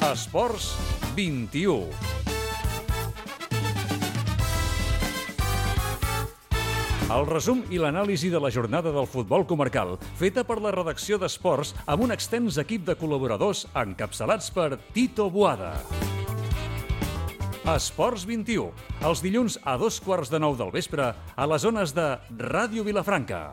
Esports 21. El resum i l'anàlisi de la jornada del futbol comarcal, feta per la redacció d'Esports amb un extens equip de col·laboradors encapçalats per Tito Boada. Esports 21, els dilluns a 8:15 del vespre a les zones de Ràdio Vilafranca.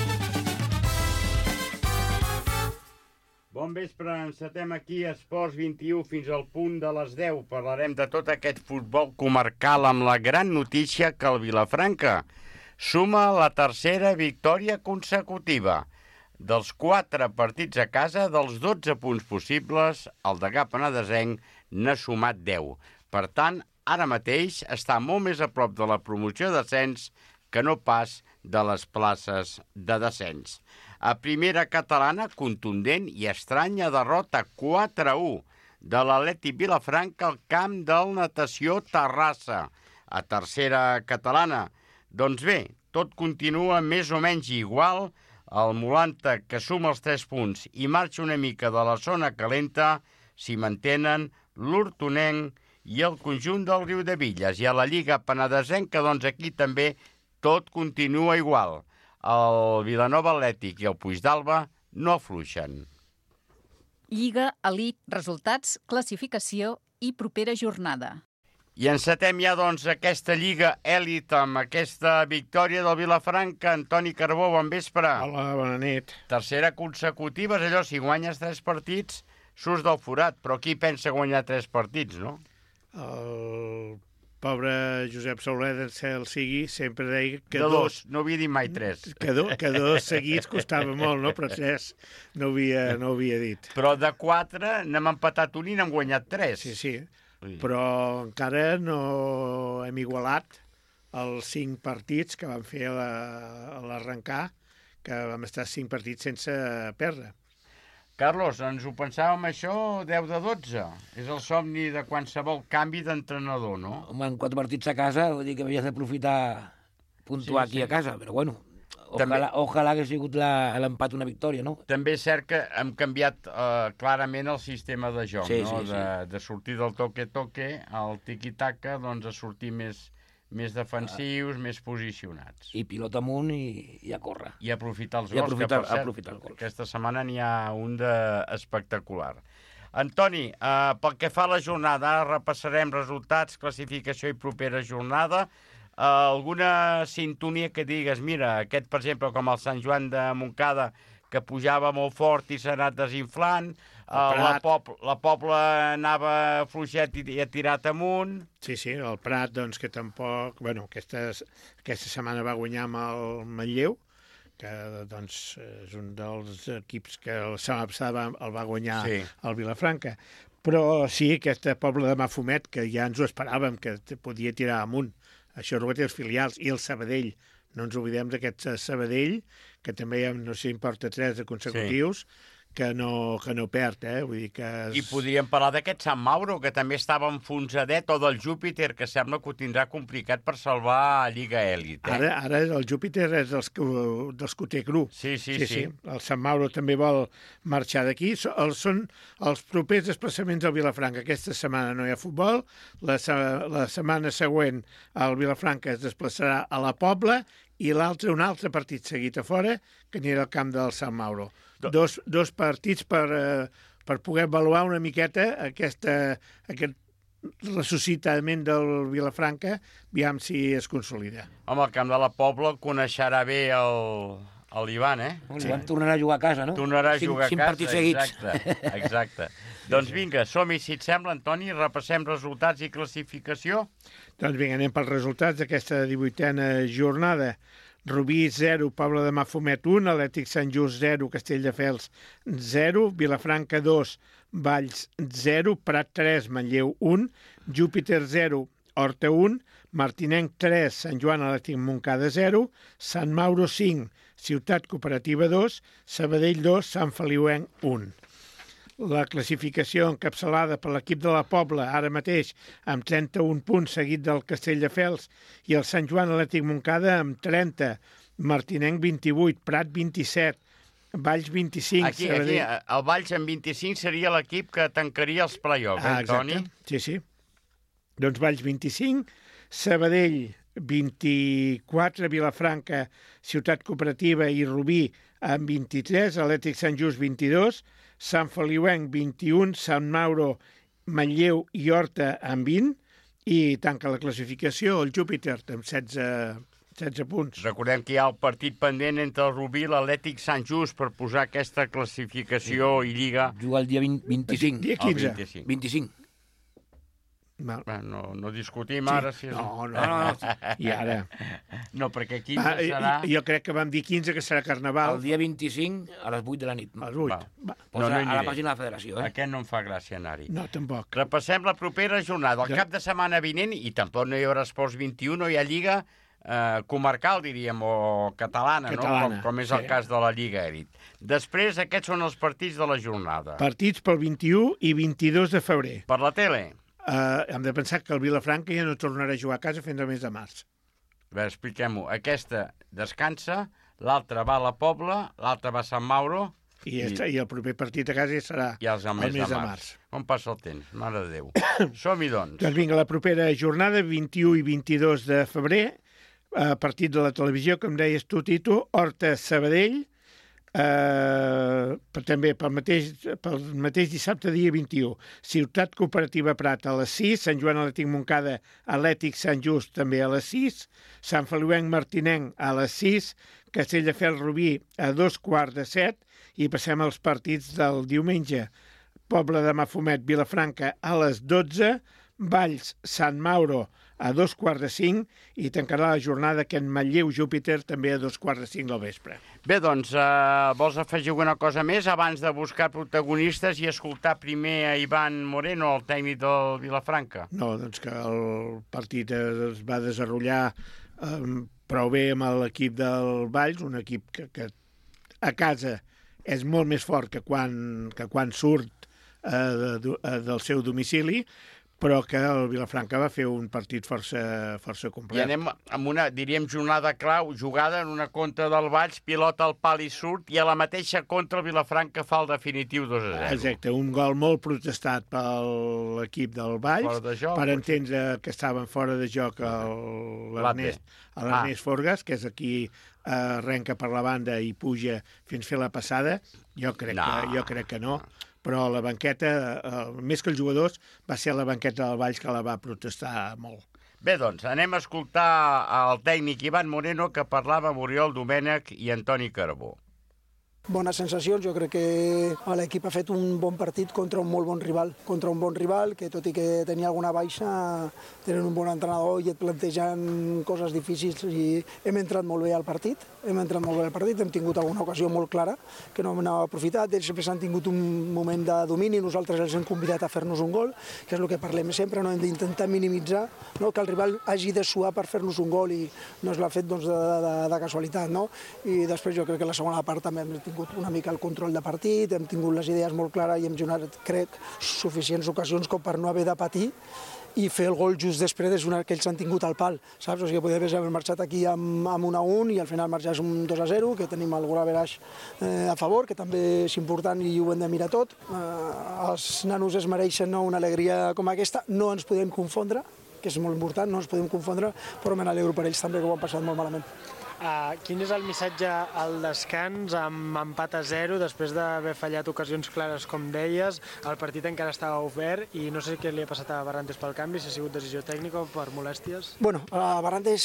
Bon vespre, encetem aquí a Esports 21 fins al punt de les 10. Parlarem de tot aquest futbol comarcal amb la gran notícia que el Vilafranca suma la tercera victòria consecutiva. Dels 4 partits a casa, dels 12 punts possibles, el degà penedesenc n'ha sumat 10. Per tant, ara mateix està molt més a prop de la promoció d'ascens que no pas de les places de descens. A primera catalana, contundent i estranya derrota 4-1 de l'Atlètic Vilafranca al camp del Natació Terrassa. A tercera catalana, doncs bé, tot continua més o menys igual. El Molanta, que suma els 3 punts i marxa una mica de la zona calenta, s'hi mantenen l'Hortonenc i el conjunt del Riudevilles. I a la Lliga penedesenca, doncs aquí també tot continua igual. El Vilanova Atlètic i el Puigdàlber no afluixen. Lliga, elit, resultats, classificació i propera jornada. I encetem ja, doncs, aquesta Lliga Èlit amb aquesta victòria del Vilafranca. Antoni Carbó, bon vespre. Hola, bona nit. Tercera consecutiva, és allò, si guanyes 3 partits, surts del forat, però qui pensa guanyar 3 partits, no? El pobre Josep Sauleda, cel sigui, sempre deia que de dos, no havia dit mai 3. Que dos seguits costava molt, no? Però 3 no havia dit. Però de 4 n'hem empatat un i n'hem guanyat 3. Sí. Però encara no hem igualat els 5 partits que vam fer a l'arrencar, que vam estar 5 partits sense perdre. Carlos, ens ho pensàvem això 10 de 12. És el somni de qualsevol canvi d'entrenador, no? Home, en 4 partits a casa, vull dir que havies d'aprofitar puntuar aquí a casa, però bueno, ojalà que ha sigut l'empat una victòria, no? També és cert que hem canviat clarament el sistema de joc, no? De sortir del toque-toque al tiki-taka, doncs a sortir més defensius, més posicionats. I pilota amunt i a córrer. I aprofitar els gols, que per cert, aquesta setmana n'hi ha un espectacular. Antoni, pel que fa a la jornada, ara repassarem resultats, classificació i propera jornada. Alguna sintonia que digues, mira, aquest, per exemple, com el Sant Joan de Montcada, que pujava molt fort i s'ha anat desinflant, la Pobla anava fluixet i ha tirat amunt. Sí, el Prat, doncs, que tampoc... Bueno, aquesta setmana va guanyar amb el Manlleu, que doncs, és un dels equips que la setmana passada el va guanyar el Vilafranca. Però sí, aquesta Pobla de Mafumet, que ja ens ho esperàvem, que podia tirar amunt. Això és el que té els filials. I el Sabadell. No ens oblidem d'aquest Sabadell, que també, no sé si importa 3 de consecutius, que no perd, Vull dir que... I podríem parlar d'aquest Sant Mauro, que també estava enfonsadet, o del Júpiter, que sembla que ho tindrà complicat per salvar Lliga Èlit. Ara el Júpiter és dels que ho té cru. Sí. El Sant Mauro també vol marxar d'aquí. Són els propers desplaçaments al Vilafranca. Aquesta setmana no hi ha futbol. La setmana següent el Vilafranca es desplaçarà a la Pobla i un altre partit seguit a fora, que anirà al camp del Sant Mauro. Dos partits per poder avaluar una miqueta aquest ressuscitament del Vilafranca, aviam si es consolida. Home, el camp de la Pobla el coneixerà bé l'Ivan, L'Ivan tornarà a jugar a casa, no? Tornarà a jugar a casa, 5 partits seguits. Exacte. Doncs vinga, som-hi, si et sembla, Antoni, repassem resultats i classificació. Doncs vinga, anem pels resultats d'aquesta 18a jornada. Rubí 0, Pobla de Mafumet 1, Atlètic Sant Just 0, Castelldefels 0, Vilafranca 2, Valls 0, Prat 3, Manlleu 1, Júpiter 0, Horta 1, Martinenc 3, Sant Joan Atlètic Montcada 0, Sant Mauro 5, Ciutat Cooperativa 2, Sabadell 2, Sant Feliuenc 1. La classificació encapçalada per l'equip de la Pobla, ara mateix amb 31 punts, seguit del Castelldefels i el Sant Joan Atlètic Montcada amb 30, Martinenc 28, Prat 27, Valls 25, Aquí, Sabadell... el Valls amb 25 seria l'equip que tancaria els play-offs, Toni? Exacte, sí. Doncs Valls 25, Sabadell 24, Vilafranca, Ciutat Cooperativa i Rubí amb 23, Atlètic Sant Just 22, Sant Feliuenc 21, Sant Mauro, Manlleu i Horta amb 20, i tanca la classificació el Júpiter amb 16 punts. Recordem que hi ha el partit pendent entre el Rubí i l'Atlètic Sant Just per posar aquesta classificació i lliga. Juga el dia 25. Dia 15. 25. No discutim ara si és... No. I ara? No, perquè 15 serà... Jo crec que vam dir 15, que serà Carnaval. El dia 25 a les 8 de la nit. A les 8. Posa a la pàgina de la federació, Aquest no em fa gràcia anar-hi. No, tampoc. Repassem la propera jornada. El cap de setmana vinent, i tampoc no hi haurà Esports 21, no hi ha Lliga comarcal, diríem, o catalana, no? Com és el cas de la Lliga Elit. Després, aquests són els partits de la jornada. Partits pel 21 i 22 de febrer. Per la tele? Hem de pensar que el Vilafranca ja no tornarà a jugar a casa fins al mes de març. A veure, expliquem-ho. Aquesta descansa, l'altra va a la Pobla, l'altra va a Sant Mauro... I el proper partit a casa ja serà el mes de març. Com passa el temps? Mare de Déu. Som-hi, doncs. Doncs vinga, la propera jornada, 21 i 22 de febrer, partit de la televisió, com deies tu, Tito, Horta-Sabadell, també pel mateix dissabte, dia 21. Ciutat Cooperativa Prat a les 6, Sant Joan Atlètic Montcada, Atlètic Sant Just també a les 6, Sant Feliuenc Martinenc a les 6, Castelldefels Rubí a 2:15, i passem als partits del diumenge. Pobla de Mafumet, Vilafranca a les 12, Valls, Sant Mauro a 2:45 i tancarà la jornada aquest Manlleu Júpiter també a 2:45 del vespre. Bé, doncs, vols afegir alguna cosa més abans de buscar protagonistes i escoltar primer a Ivan Moreno, el tècnic del Vilafranca? No, doncs que el partit es va desenvolupar prou bé amb l'equip del Valls, un equip que a casa és molt més fort que quan surt del seu domicili, però que el Vilafranca va fer un partit força complet. I anem amb una, diríem, jornada clau, jugada en una contra del Valls, pilota al pal i surt, i a la mateixa contra el Vilafranca fa el definitiu 2-0. Exacte, un gol molt protestat per l'equip del Valls, per entendre que estaven fora de joc l'Ernest Forgas, que és aquí arrenca per la banda i puja fins a fer la passada. Jo crec que no. Però la banqueta, més que els jugadors, va ser la banqueta del Valls que la va protestar molt. Bé, doncs, anem a escoltar el tècnic Ivan Moreno, que parlava amb Oriol Domènech i Antoni Carbó. Bones sensacions, jo crec que l'equip ha fet un bon partit contra un molt bon rival, que tot i que tenia alguna baixa, tenen un bon entrenador i et plantegen coses difícils i hem entrat molt bé al partit, hem tingut alguna ocasió molt clara que no hem aprofitat, ells sempre s'han tingut un moment de domini, nosaltres els hem convidat a fer-nos un gol, que és el que parlem sempre, no hem d'intentar minimitzar que el rival hagi de suar per fer-nos un gol i no es l'ha fet de casualitat, no? I després jo crec que la segona part també hem tingut una mica el control de partit, hem tingut les idees molt clares i hem generat, crec, suficients ocasions com per no haver de patir i fer el gol just després és una que ells han tingut al pal, saps? O sigui, podria haver marxat aquí amb 1-1 i al final marxar un 2-0, que tenim el gol average a favor, que també és important i ho hem de mirar tot. Els nanos es mereixen una alegria com aquesta, no ens podem confondre, que és molt important, no ens podem confondre, però me n'alegro per ells també, que ho han passat molt malament. Quin és el missatge al descans amb empat a 0 després d'haver fallat ocasions clares, com deies? El partit encara estava obert i no sé què li ha passat a Barrantes pel canvi, si ha sigut decisió tècnica o per molèsties? Bueno, a Barrantes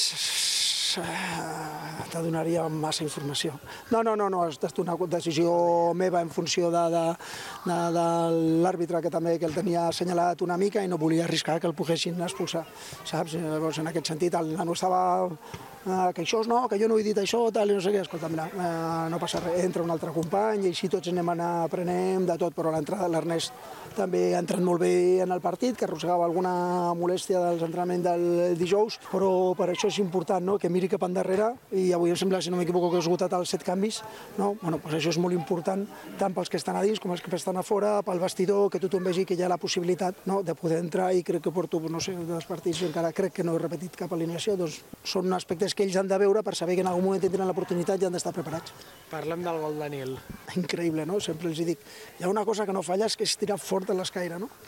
te donaria massa informació. No, és una decisió meva en funció de l'àrbitre, que també el tenia assenyalat una mica i no volia arriscar que el poguessin expulsar, saps? Llavors, en aquest sentit, el nano estava queixós, no, que jo no he dit això, tal, i no sé què, escolta, mira, no passa res, entra un altre company i així tots anem aprenent de tot, però l'entrada de l'Ernest també ha entrat molt bé en el partit, que arrossegava alguna molèstia dels entrenaments del dijous, però per això és important, no?, que miri tiri cap endarrere, i avui em sembla, si no m'equivoco, que he esgotat els 7 canvis, no? Bueno, doncs això és molt important, tant pels que estan a dins com els que estan a fora, pel vestidor, que tothom vegi que hi ha la possibilitat, no?, de poder entrar, i crec que porto, no sé, dels partits, encara crec que no he repetit cap alineació, doncs són aspectes que ells han de veure per saber que en algun moment tindran l'oportunitat i han d'estar preparats. Parlem del gol de Nil. Increïble, no? Sempre els dic, hi ha una cosa que no falla, és que és tirar fort a l'escaire, no?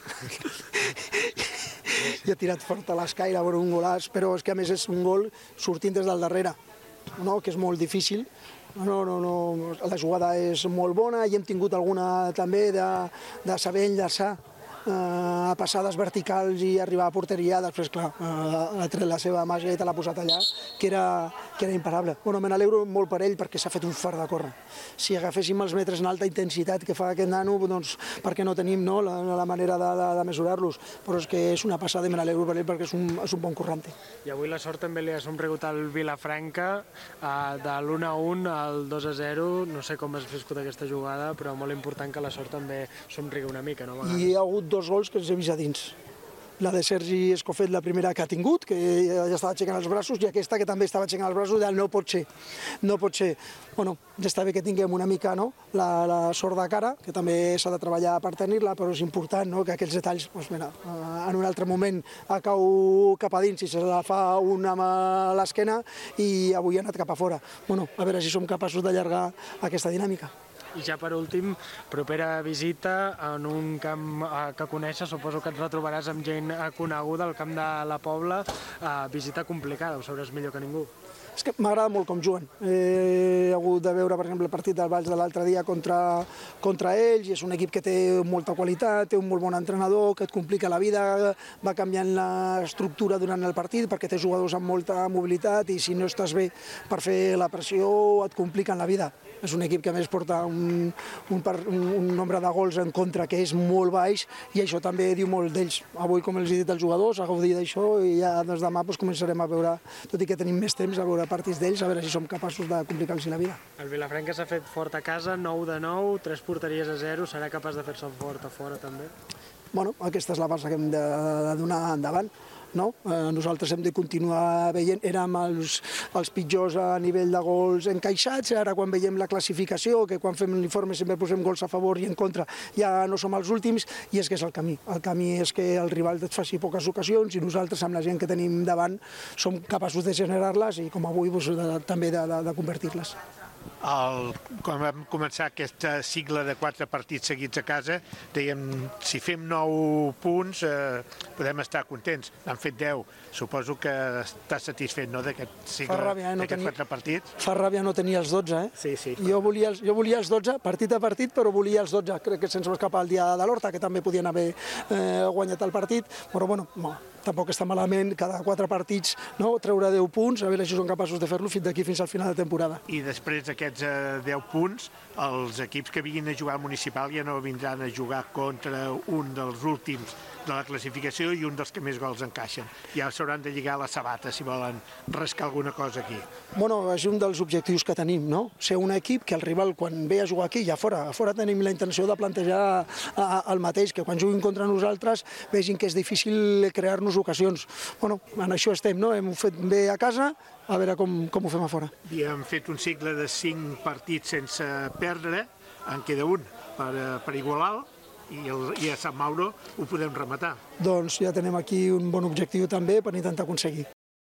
I ha tirat fort a l'escaire, bueno, un golaç, però és que a més és un gol sortint des del darrere, no?, que és molt difícil. No, la jugada és molt bona i hem tingut alguna també de saber enllaçar a passades verticals i arribar a porteria. Després, clar, ha tret la seva màgia i te l'ha posat allà, que era imparable. Bueno, me n'alegro molt per ell perquè s'ha fet un fart de córrer. Si agaféssim els metres en alta intensitat que fa aquest nano, doncs perquè no tenim, no, la manera de mesurar-los, però és que és una passada i me n'alegro per ell perquè és un bon corrente. I avui la sort també li ha somrigut al Vilafranca, de l'1-1 al 2-0. No sé com has viscut aquesta jugada, però molt important que la sort també somrigui una mica, no? I hi ha hagut 2 gols que els he vist a dins. La de Sergi Escofet, la primera que ha tingut, que ja estava aixecant els braços, i aquesta que també estava aixecant els braços, no pot ser. No pot ser. Bueno, ja està bé que tinguem una mica, no?, la sort de cara, que també s'ha de treballar per tenir-la, però és important, no?, que aquests detalls, doncs mira, en un altre moment cau cap a dins i se la fa una a l'esquena, i avui ha anat cap a fora. Bueno, a veure si som capaços d'allargar aquesta dinàmica. I ja per últim, propera visita en un camp que coneixes, suposo que et retrobaràs amb gent coneguda, al camp de la Pobla, visita complicada, ho sabràs millor que ningú. És que m'agrada molt com juguen. He hagut de veure, per exemple, el partit del Valls de l'altre dia contra ells, i és un equip que té molta qualitat, té un molt bon entrenador, que et complica la vida, va canviant l'estructura durant el partit perquè té jugadors amb molta mobilitat, i si no estàs bé per fer la pressió et compliquen la vida. És un equip que a més porta un nombre de gols en contra que és molt baix, i això també diu molt d'ells. Avui, com els he dit als jugadors, a gaudir d'això, i ja doncs demà començarem a veure, tot i que tenim més temps, a veure partits d'ells, a veure si som capaços de complicar-los la vida. El Vilafranca s'ha fet fort a casa, 9-9, 3 porteries a 0, serà capaç de fer-se fort a fora també? Bueno, aquesta és la base que hem de donar endavant. No? Nosaltres hem de continuar veient, érem els pitjors a nivell de gols encaixats, ara quan veiem la classificació, que quan fem l'informe sempre posem gols a favor i en contra, ja no som els últims, i és que és el camí. El camí és que el rival et faci poques ocasions i nosaltres, amb la gent que tenim davant, som capaços de generar-les i, com avui, també de convertir-les. Quan vam començar aquest cicle de 4 partits seguits a casa, dèiem, si fem 9 punts podem estar contents. N'han fet 10. Suposo que estàs satisfet, no?, d'aquest cicle, d'aquests 4 partits. Fa ràbia no tenir els 12, eh? Sí. Jo volia els 12, partit a partit, però volia els 12. Crec que se'ns va escapar el dia de l'Horta, que també podien haver guanyat el partit, però bueno, tampoc està malament cada 4 partits, no?, treure 10 punts, a veure si són capaços de fer-lo d'aquí fins al final de temporada. I després d'aquests 10 punts, els equips que vinguin a jugar al municipal ja no vindran a jugar contra un dels últims de la classificació i un dels que més gols encaixen. Ja s'hauran de lligar la sabata si volen rascar alguna cosa aquí. Bueno, és un dels objectius que tenim, no? Ser un equip que el rival, quan ve a jugar aquí, ja a fora tenim la intenció de plantejar el mateix, que quan juguin contra nosaltres vegin que és difícil crear-nos ocasions. Bueno, en això estem, no? Hem fet bé a casa, a veure com ho fem a fora. I hem fet un cicle de 5 partits sense perdre, en queda un per igualar, i a Sant Mauro ho podem rematar. Doncs ja tenim aquí un bon objectiu també per intentar aconseguir.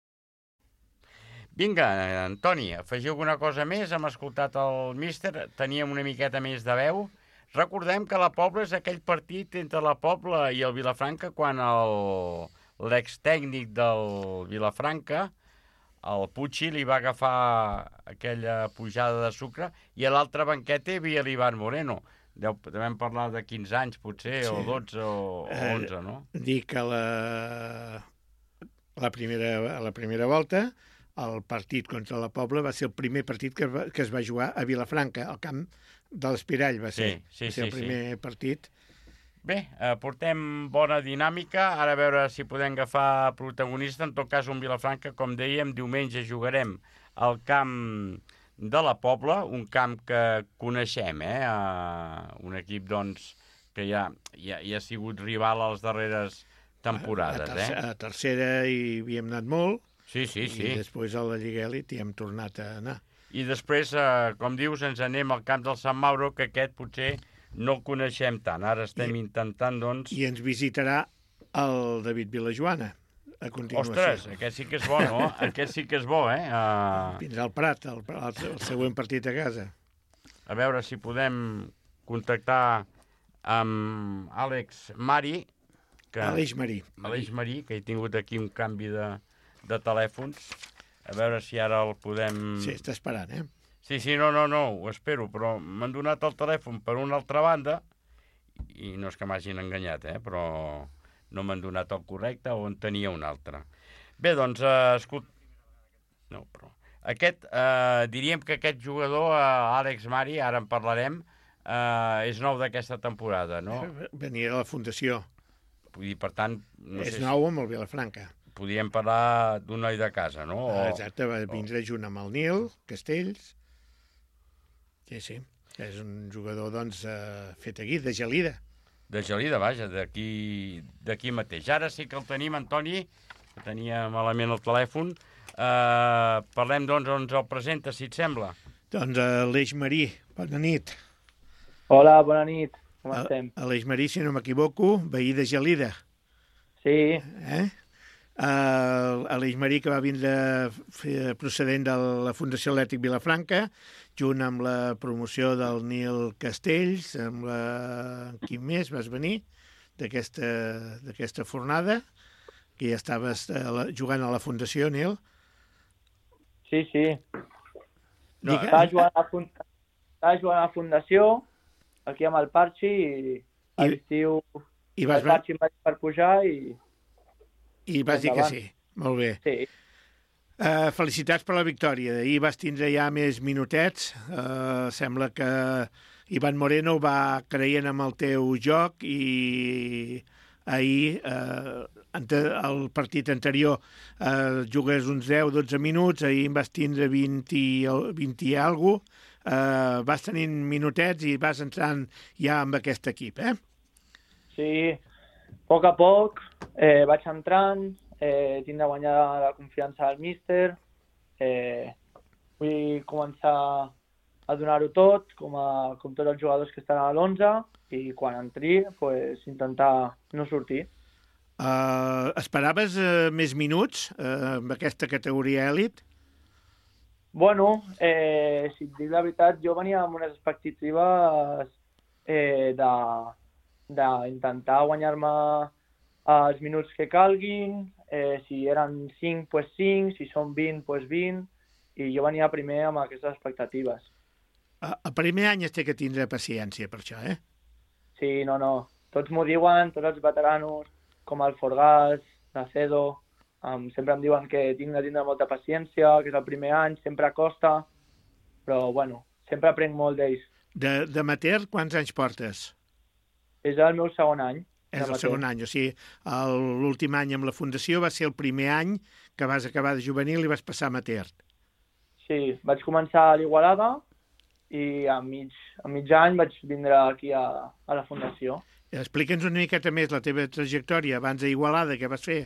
Vinga, Antoni, afegiu alguna cosa més? Hem escoltat el míster, teníem una miqueta més de veu. Recordem que la Pobla és aquell partit entre la Pobla i el Vilafranca quan l'extècnic del Vilafranca, el Puig, li va agafar aquella pujada de sucre, i a l'altra banqueta hi havia l'Ivan Moreno. Devem parlar de 15 anys, potser, sí. O 12 o 11, no? Dic que a la primera volta el partit contra la Pobla va ser el primer partit que es va jugar a Vilafranca, al camp de l'Espirall va ser. Sí, el primer partit. Bé, portem bona dinàmica, ara a veure si podem agafar protagonista. En tot cas, un Vilafranca, com dèiem, diumenge jugarem al camp de la Pobla, un camp que coneixem, un equip, doncs, que ja ha sigut rival a les darreres temporades. A tercera hi havíem anat molt, Sí. I després a la Lliga Elit hi hem tornat a anar. I després, com dius, ens anem al camp del Sant Mauro, que aquest potser no el coneixem tant. Ara estem intentant, doncs... I ens visitarà el David Vilajoana, a continuació. Ostres, aquest sí que és bo, no? Aquest sí que és bo, eh? Vindrà al Prat, el següent partit a casa. A veure si podem contactar amb Àlex Mari. Aleix Marí. Aleix Marí, que he tingut aquí un canvi de telèfons. A veure si ara el podem... Sí, està esperant, eh? Sí, no, ho espero, però m'han donat el telèfon per una altra banda i no és que m'hagin enganyat, però no m'han donat el correcte o en tenia un altre. Bé, doncs, no, però... diríem que aquest jugador, Àlex Mari, ara en parlarem, és nou d'aquesta temporada, no? Venia de la Fundació. Vull dir, per tant... És nou amb el Vilafranca. Podríem parlar d'un noi de casa, no? Exacte, va vindre junt amb el Nil Castells. Sí. És un jugador, doncs, fet aquí, de Gelida. De Gelida, vaja, d'aquí mateix. Ara sí que el tenim, Antoni, que tenia malament el telèfon. Parlem, doncs, on el presenta, si et sembla. Doncs Aleix Marí, bona nit. Hola, bona nit. Com estem? Aleix Marí, si no m'equivoco, veí de Gelida. Sí. Aleix Marí, que va vindre procedent de la Fundació Atlètic Vilafranca, junt amb la promoció del Nil Castells, amb qui més vas venir d'aquesta fornada, que ja estaves jugant a la Fundació, Nil. Sí. Estava jugant a la Fundació, aquí amb el Parxi, i a l'estiu el Parxi em vaig per pujar i vas dir que sí. Molt bé. Sí. Felicitats per la victòria. Ahir vas tindre ja més minutets. Sembla que Ivan Moreno va creient amb el teu joc i ahir, el partit anterior, jugues uns 10-12 minuts, ahir vas tindre 20 i alguna cosa. Vas tenint minutets i vas entrant ja amb aquest equip, Sí, a poc vaig entrant, tinc de guanyar la confiança del míster, vull començar a donar-ho tot, com tots els jugadors que estan a l'11, i quan entri, intentar no sortir. Esperaves més minuts amb aquesta categoria èlit? Bueno, si et dic la veritat, jo venia amb unes expectatives d'intentar guanyar-me els minuts que calguin, si eren 5, doncs 5, si són 20, doncs 20, i jo venia primer amb aquestes expectatives. El primer any es té que tindre paciència per això, Sí, no. Tots m'ho diuen, tots els veteranos, com el Forgàs, l'Acedo, sempre em diuen que tinc de tindre molta paciència, que és el primer any, sempre costa, però, sempre aprenc molt d'ells. D'amateur, quants anys portes? És el meu segon any. És el segon any, o sigui, l'últim any amb la Fundació va ser el primer any que vas acabar de juvenil i vas passar a amateur. Sí, vaig començar a l'Igualada i a mig any vaig vindre aquí a la Fundació. Explica'ns una miqueta més la teva trajectòria abans a Igualada, què vas fer?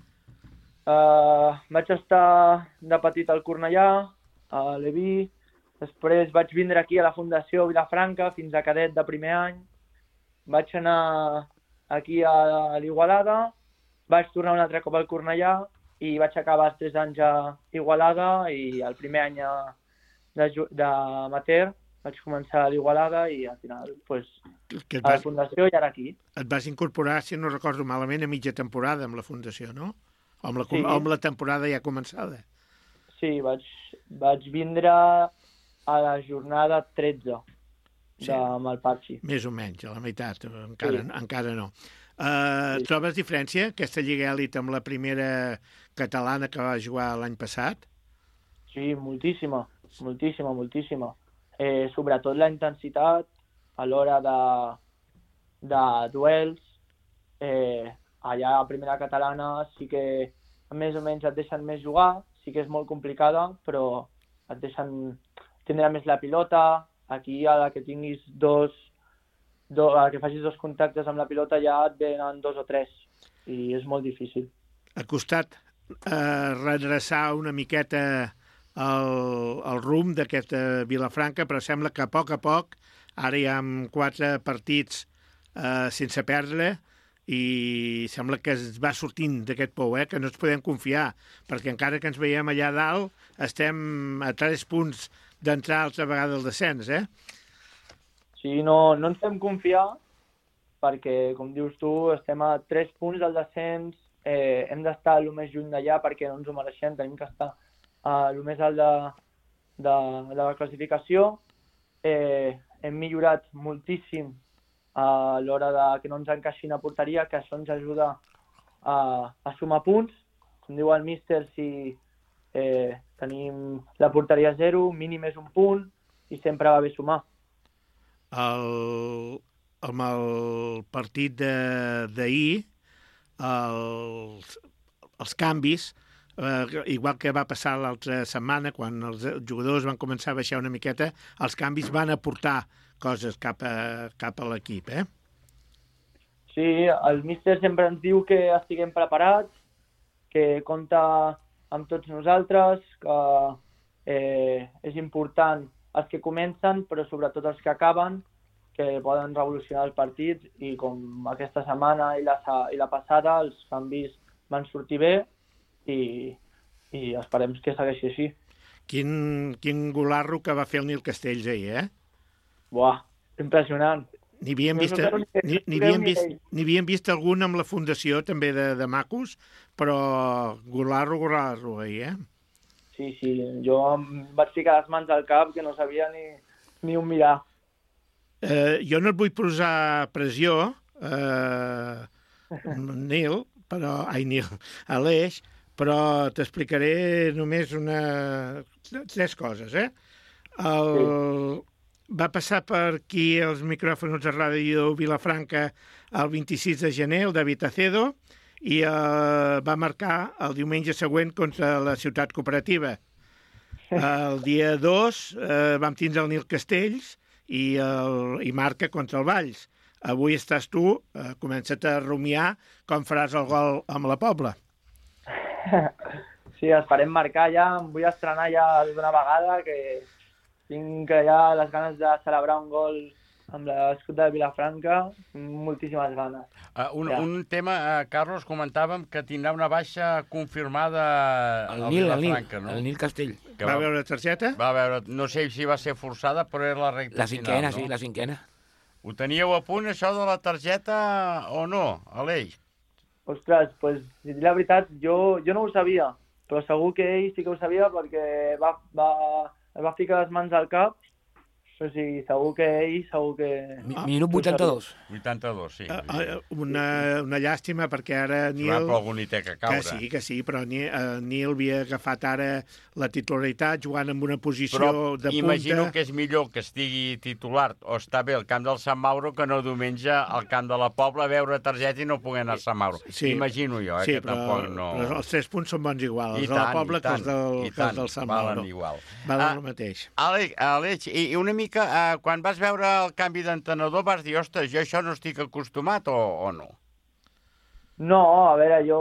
Vaig estar de petit al Cornellà, a Leví, després vaig vindre aquí a la Fundació Vilafranca fins a cadet de primer any, vaig anar aquí a l'Igualada, vaig tornar un altre cop al Cornellà i vaig acabar els 3 anys a Igualada i el primer any d'amateur vaig començar a l'Igualada i al final a la Fundació i ara aquí. Et vas incorporar, si no recordo malament, a mitja temporada amb la Fundació, no? O amb la temporada ja començada. Sí, vaig vindre a la jornada 13 amb el Parxi. Més o menys, a la meitat, encara no. Trobes diferència, aquesta Lliga Elit amb la primera catalana que va jugar l'any passat? Sí, moltíssima. Sobretot la intensitat a l'hora de duels. Allà a primera catalana sí que més o menys et deixen més jugar, sí que és molt complicada, però et deixen tindre més la pilota. Aquí a la que tinguis a que facis 2 contactes amb la pilota ja et venen 2 o 3 i és molt difícil. Ha costat redreçar una miqueta el rumb d'aquesta Vilafranca, però sembla que a poc, ara hi ha 4 partits sense perdre, i sembla que es va sortint d'aquest pou, que no ens podem confiar, perquè encara que ens veiem allà dalt, estem a 3 punts d'entrar altra vegada al descens, Sí, no ens podem confiar, perquè, com dius tu, estem a 3 punts del descens, hem d'estar el més lluny d'allà perquè no ens ho mereixem, tenim que estar el més alt de la classificació. Hem millorat moltíssim a l'hora de que no ens encaixin a porteria, que això ens ajuda a sumar punts. Com diu el míster, si tenim la porteria 0, mínim és un punt i sempre va bé sumar. Amb el partit d'ahir, els canvis, igual que va passar l'altra setmana, quan els jugadors van començar a baixar una miqueta, els canvis van aportar coses cap a l'equip, Sí, el míster sempre ens diu que estiguem preparats, que compta amb tots nosaltres, que és important els que comencen, però sobretot els que acaben, que poden revolucionar els partits, i com aquesta setmana i la passada els canvis van sortir bé, i esperem que segueixi així. Quin golarro que va fer el Nil Castells ahir, Buah, impressionant. N'hi havien vist algun amb la fundació també de macos, però golarro ahir, Sí, jo em vaig ficar les mans al cap que no sabia ni on mirar. Jo no et vull posar pressió, Aleix, però t'explicaré només 3 coses, Va passar per aquí els micròfons de Ràdio Vilafranca el 26 de gener, el David Acedo, i va marcar el diumenge següent contra la Ciutat Cooperativa. El dia 2 vam tindre el Nil Castells i marca contra el Valls. Avui estàs tu, comença't a rumiar com faràs el gol amb la Pobla. Sí, esperem marcar ja, em vull estrenar ja d'una vegada, que tinc ja les ganes de celebrar un gol amb l'escut de Vilafranca, moltíssimes ganes. Un tema, Carlos, comentàvem que tindrà una baixa confirmada al Vilafranca, no? El Nil Castell. Va veure targeta? Va veure, no sé si va ser forçada, però era la recta la cinquena, final, no? Sí, la cinquena. Ho teníeu a punt, això de la targeta, o no, Aleix? Ostres, pues, si dic la veritat, jo no ho sabia, però segur que ell sí que ho sabia perquè va ficar les mans al cap. O sigui, segur que... Minut 82. 82, sí. Una llàstima, perquè ara Nil... Però algun hi té que caure. Que sí, però Nil havia agafat ara la titularitat, jugant en una posició de punta. Però imagino que és millor que estigui titular o està bé al camp del Sant Mauro que no diumenge al camp de la Pobla a veure targeta i no poder anar a Sant Mauro. Sí, imagino jo, que tampoc no... Però els 3 punts són bons igual, els de la Pobla que els del Sant Mauro. Valen igual. Valen el mateix. Àlex, i una mica, quan vas veure el canvi d'entrenador vas dir, ostres, jo això no estic acostumat o no? No, a veure, jo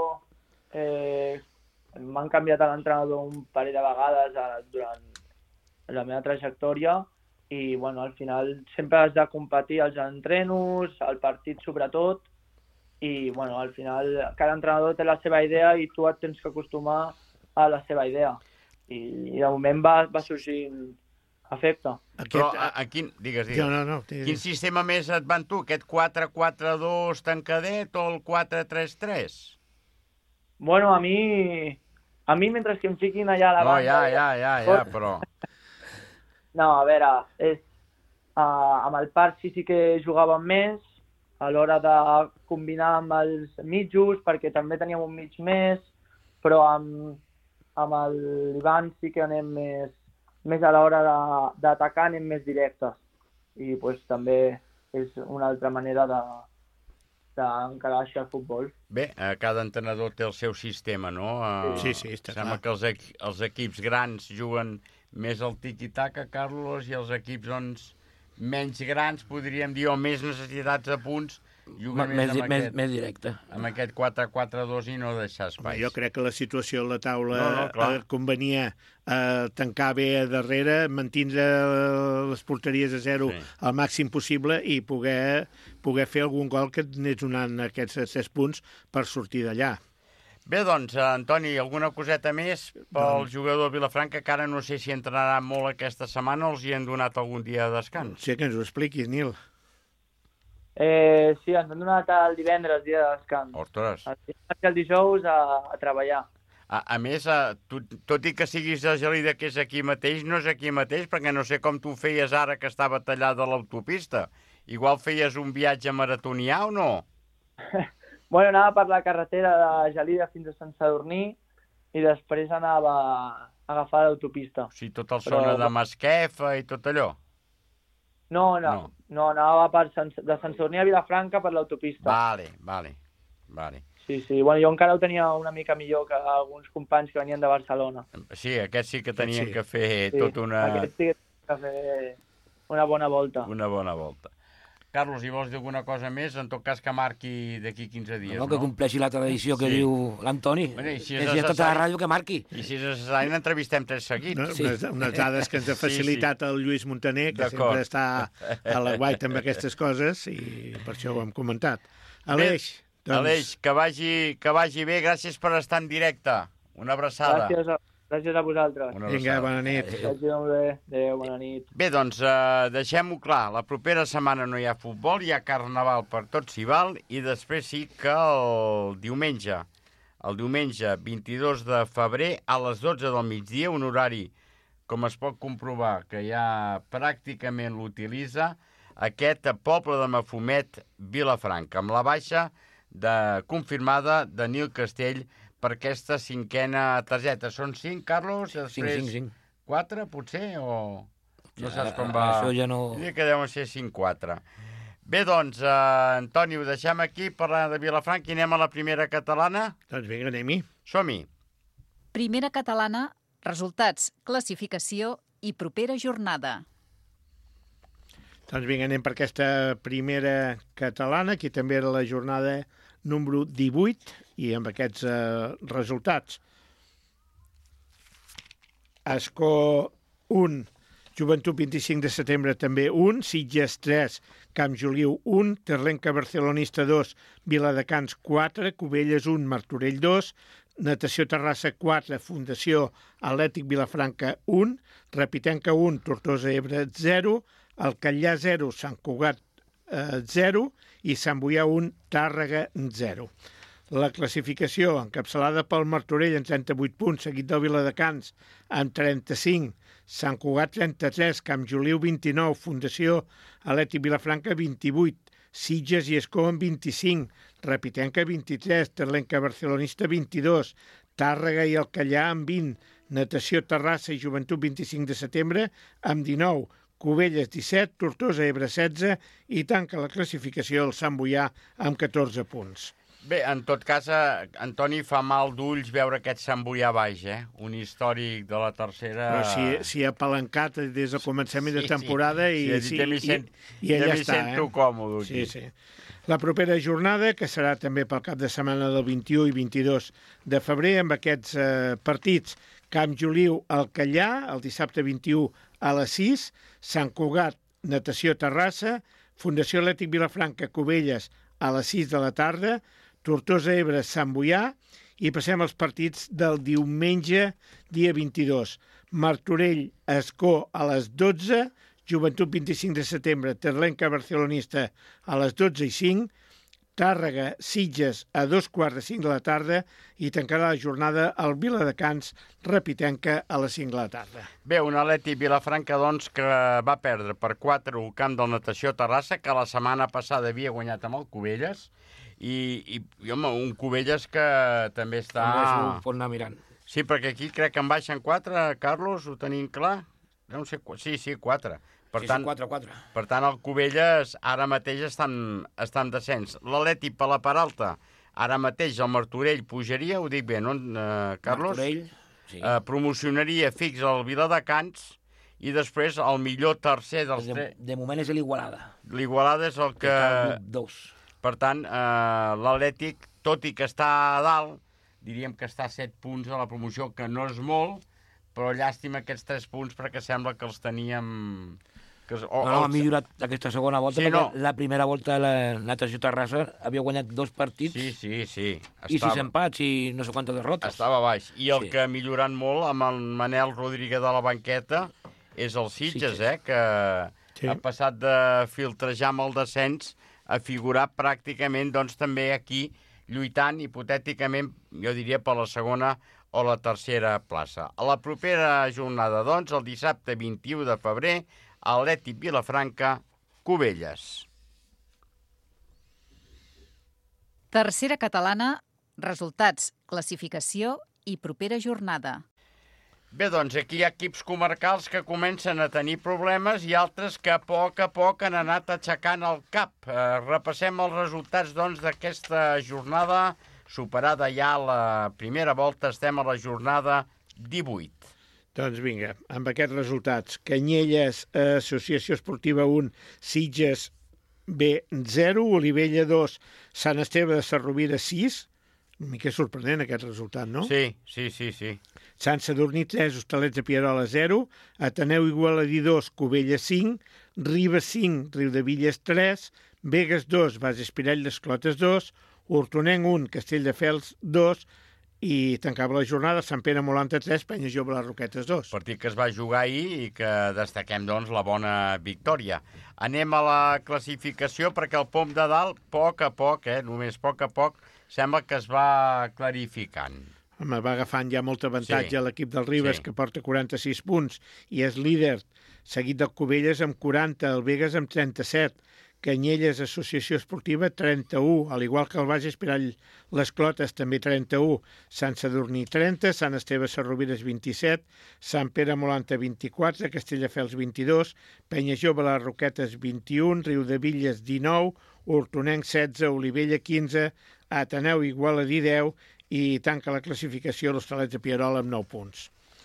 m'han canviat l'entrenador un parell de vegades durant la meva trajectòria i, bueno, al final sempre has de competir als entrenos, al partit sobretot, i, bueno, al final cada entrenador té la seva idea i tu et tens que acostumar a la seva idea. I de moment va sorgir efecte. Però digues. No. Quin sistema més et van tu? Aquest 4-4-2 tancadet o el 4-3-3? Bueno, a mi mentre que em fiquin allà a la banda... Ja, però... No, a veure, amb el Parsi sí que jugàvem més a l'hora de combinar amb els mitjos, perquè també teníem un mig més, però amb l'Ivan sí que anem més a l'hora d'atacar, anem més directes. I pues, també és una altra manera d'encarar així el futbol. Bé, cada entrenador té el seu sistema, no? Sí, està clar. Sembla que els equips grans juguen més al tiki-taka, Carlos, i els equips menys grans, podríem dir, o més necessitats de punts, Juga més directe. Amb aquest 4-4-2 i no deixar espais. Jo crec que la situació a la taula convenia tancar bé a darrere, mantindre les porteries a 0 al màxim possible i poder fer algun gol que anés donant aquests 3 punts per sortir d'allà. Bé, doncs, Antoni, alguna coseta més pel jugador Vilafranca, que ara no sé si entrenarà molt aquesta setmana o els hi han donat algun dia de descans? Sí, que ens ho expliquis, Nil. Sí, ens han donat el divendres, dia de descans. Ostres. El dijous a treballar. A més, tot i que siguis de Gelida, que és aquí mateix, no és aquí mateix, perquè no sé com tu feies ara que estava tallada l'autopista. Igual feies un viatge maratonià o no? Bueno, anava per la carretera de Gelida fins a Sant Sadurní i després anava a agafar l'autopista. O sigui, tota la zona de Masquefa i tot allò? No, anava de Sant Sadurní a Vilafranca per l'autopista. Vale. Sí, bueno, jo encara ho tenia una mica millor que alguns companys que venien de Barcelona. Sí, aquests sí que tenien que fer tota una... Aquests sí que tenien que fer una bona volta. Una bona volta. Carlos, hi vols dir alguna cosa més? En tot cas que marqui d'aquí 15 dies, no? Que compleixi la tradició que diu l'Antoni. Si és tota la ràdio que marqui. I si és necessari, n'entrevistem 3 seguits. Unes dades que ens ha facilitat el Lluís Montaner, que sempre està a la guaita amb aquestes coses, i per això ho hem comentat. Aleix, que vagi bé. Gràcies per estar en directe. Una abraçada. Gràcies a vosaltres. Vinga, bona nit. Adéu, bona nit. Bé, doncs, deixem-ho clar. La propera setmana no hi ha futbol, hi ha carnaval per tot s'hi val, i després sí que el diumenge 22 de febrer, a les 12 del migdia, un horari, com es pot comprovar, que ja pràcticament l'utilitza, aquest poble de Mafumet, Vilafranca, amb la baixa confirmada de Nil Castell, per aquesta 5a targeta. Són 5, Carlos? 5. 4, potser? O no saps com va? Això ja no... Diria que deuen ser 5-4. Bé, doncs, Antoni, ho deixem aquí, parlant de Vilafranca, i anem a la primera catalana? Doncs vinga, anem-hi. Som-hi. Primera catalana, resultats, classificació i propera jornada. Doncs vinga, anem per aquesta primera catalana, que també era la jornada número 18, i amb aquests resultats. Escó 1, Joventut 25 de setembre també 1, Sitges 3, Camp Joliu 1, Terlenca Barcelonista 2, Viladecans 4, Cubelles 1, Martorell 2, Natació Terrassa 4, Fundació Atlètic Vilafranca 1, Repitenca 1, Tortosa Ebre 0, Alcallà 0, Sant Cugat 0 i Sant Boià 1, Tàrrega 0. La classificació, encapçalada pel Martorell amb 38 punts, seguit del Viladecans amb 35, Sant Cugat 33, Camp Joliu 29, Fundació Atlètic Vilafranca 28, Sitges i Escó amb 25, Repitenca 23, Terlenca Barcelonista 22, Tàrrega i Alcallà amb 20, Natació Terrassa i Joventut 25 de setembre amb 19, Cubelles 17, Tortosa Ebre 16 i tanca la classificació el Sant Boià amb 14 punts. Bé, en tot cas, Antoni, fa mal d'ulls veure aquest Sant Boià baix, un històric de la tercera... Però s'hi ha apalancat des del començament de temporada i allà està. Ja m'hi sento còmode aquí. Sí. La propera jornada, que serà també pel cap de setmana del 21 i 22 de febrer, amb aquests partits: Camp Joliu, Alcallà, el dissabte 21 a les 6, Sant Cugat, Natació Terrassa, Fundació Atlètic Vilafranca, Cubelles, a les 6 de la tarda, Tortosa Ebre, Sant Boià, i passem als partits del diumenge, dia 22. Martorell, Escó, a les 12, Joventut 25 de setembre, Terlenca Barcelonista, a les 12:05, Tàrrega, Sitges, a 2:45 de la tarda, i tancarà la jornada al Viladecans, Repitenca, a les 5 de la tarda. Bé, un Atlètic Vilafranca, doncs, que va perdre per 4 al camp del Natació Terrassa, que la setmana passada havia guanyat amb el Cubelles, i home, un Cubelles que també està... També ho pot anar mirant. Sí, perquè aquí crec que en baixen 4, Carlos, ho tenim clar? No sé, sí, 4. Per tant, 4. Per tant, el Cubelles ara mateix està en descens. L'Atlètic per la part alta, ara mateix el Martorell pujaria, ho dic bé, no, Carlos? Martorell, sí. Promocionaria fix el Viladecans i després el millor tercer dels tres... De moment és l'Igualada. L'Igualada és el que... Està al grup 2. Per tant, l'Atlètic, tot i que està a dalt, diríem que està a 7 punts a la promoció, que no és molt, però llàstima aquests 3 punts perquè sembla que els teníem... Ha millorat aquesta segona volta, perquè la primera volta la Natació Terrassa havia guanyat 2 partits i 6 empats i no sé quantes derrotes. Estava baix. I el que ha millorat molt amb el Manel Rodríguez de la banqueta és el Sitges, que ha passat de filtrejar amb el descens a figurar pràcticament doncs, també aquí lluitant hipotèticament, jo diria, per la segona o la tercera plaça. A la propera jornada, doncs, el dissabte 21 de febrer, Atlètic Vilafranca, Cubelles. Tercera catalana, resultats, classificació i propera jornada. Bé, doncs aquí hi ha equips comarcals que comencen a tenir problemes i altres que a poc han anat aixecant el cap. Repassem els resultats doncs, d'aquesta jornada. Superada ja la primera volta, estem a la jornada 18. Doncs vinga, amb aquests resultats. Canyelles, Associació Esportiva 1, Sitges B 0, Olivella 2, Sant Esteve de Sarrovira 6. Una mica sorprenent aquest resultat, no? Sí. Sant Sadurní 3, Hostalets de Pierola 0, Ateneu Igualadí 2, Cubelles 5, Ribes 5, Riudevilles 3, Begues 2, Bases Pirell d'Esclotes 2, Hortonenc 1, Castelldefels 2, i tancava la jornada Sant Pere Molanta 3, Penya Jove les Roquetes 2. Partit que es va jugar ahir i que destaquem, doncs, la bona victòria. Anem a la classificació perquè el pom de dalt, a poc, només a poc, sembla que es va clarificant. Home, va agafant ja molt avantatge l'equip del Ribes, que porta 46 punts i és líder, seguit del Cubelles amb 40, el Begues amb 37, Canyelles, Associació Esportiva, 31, al igual que el Bages Pirall les Clotes, també 31, Sant Sadurní 30, Sant Esteve Sarrovires 27, Sant Pere Molanta 24, Castelldefels 22, Penya Jove les Roquetes 21, Riudevilles 19, Hortonenc 16, Olivella 15, Ateneu Igualadí 10 i tanca la classificació l'Hostalets de Pierola amb 9 punts.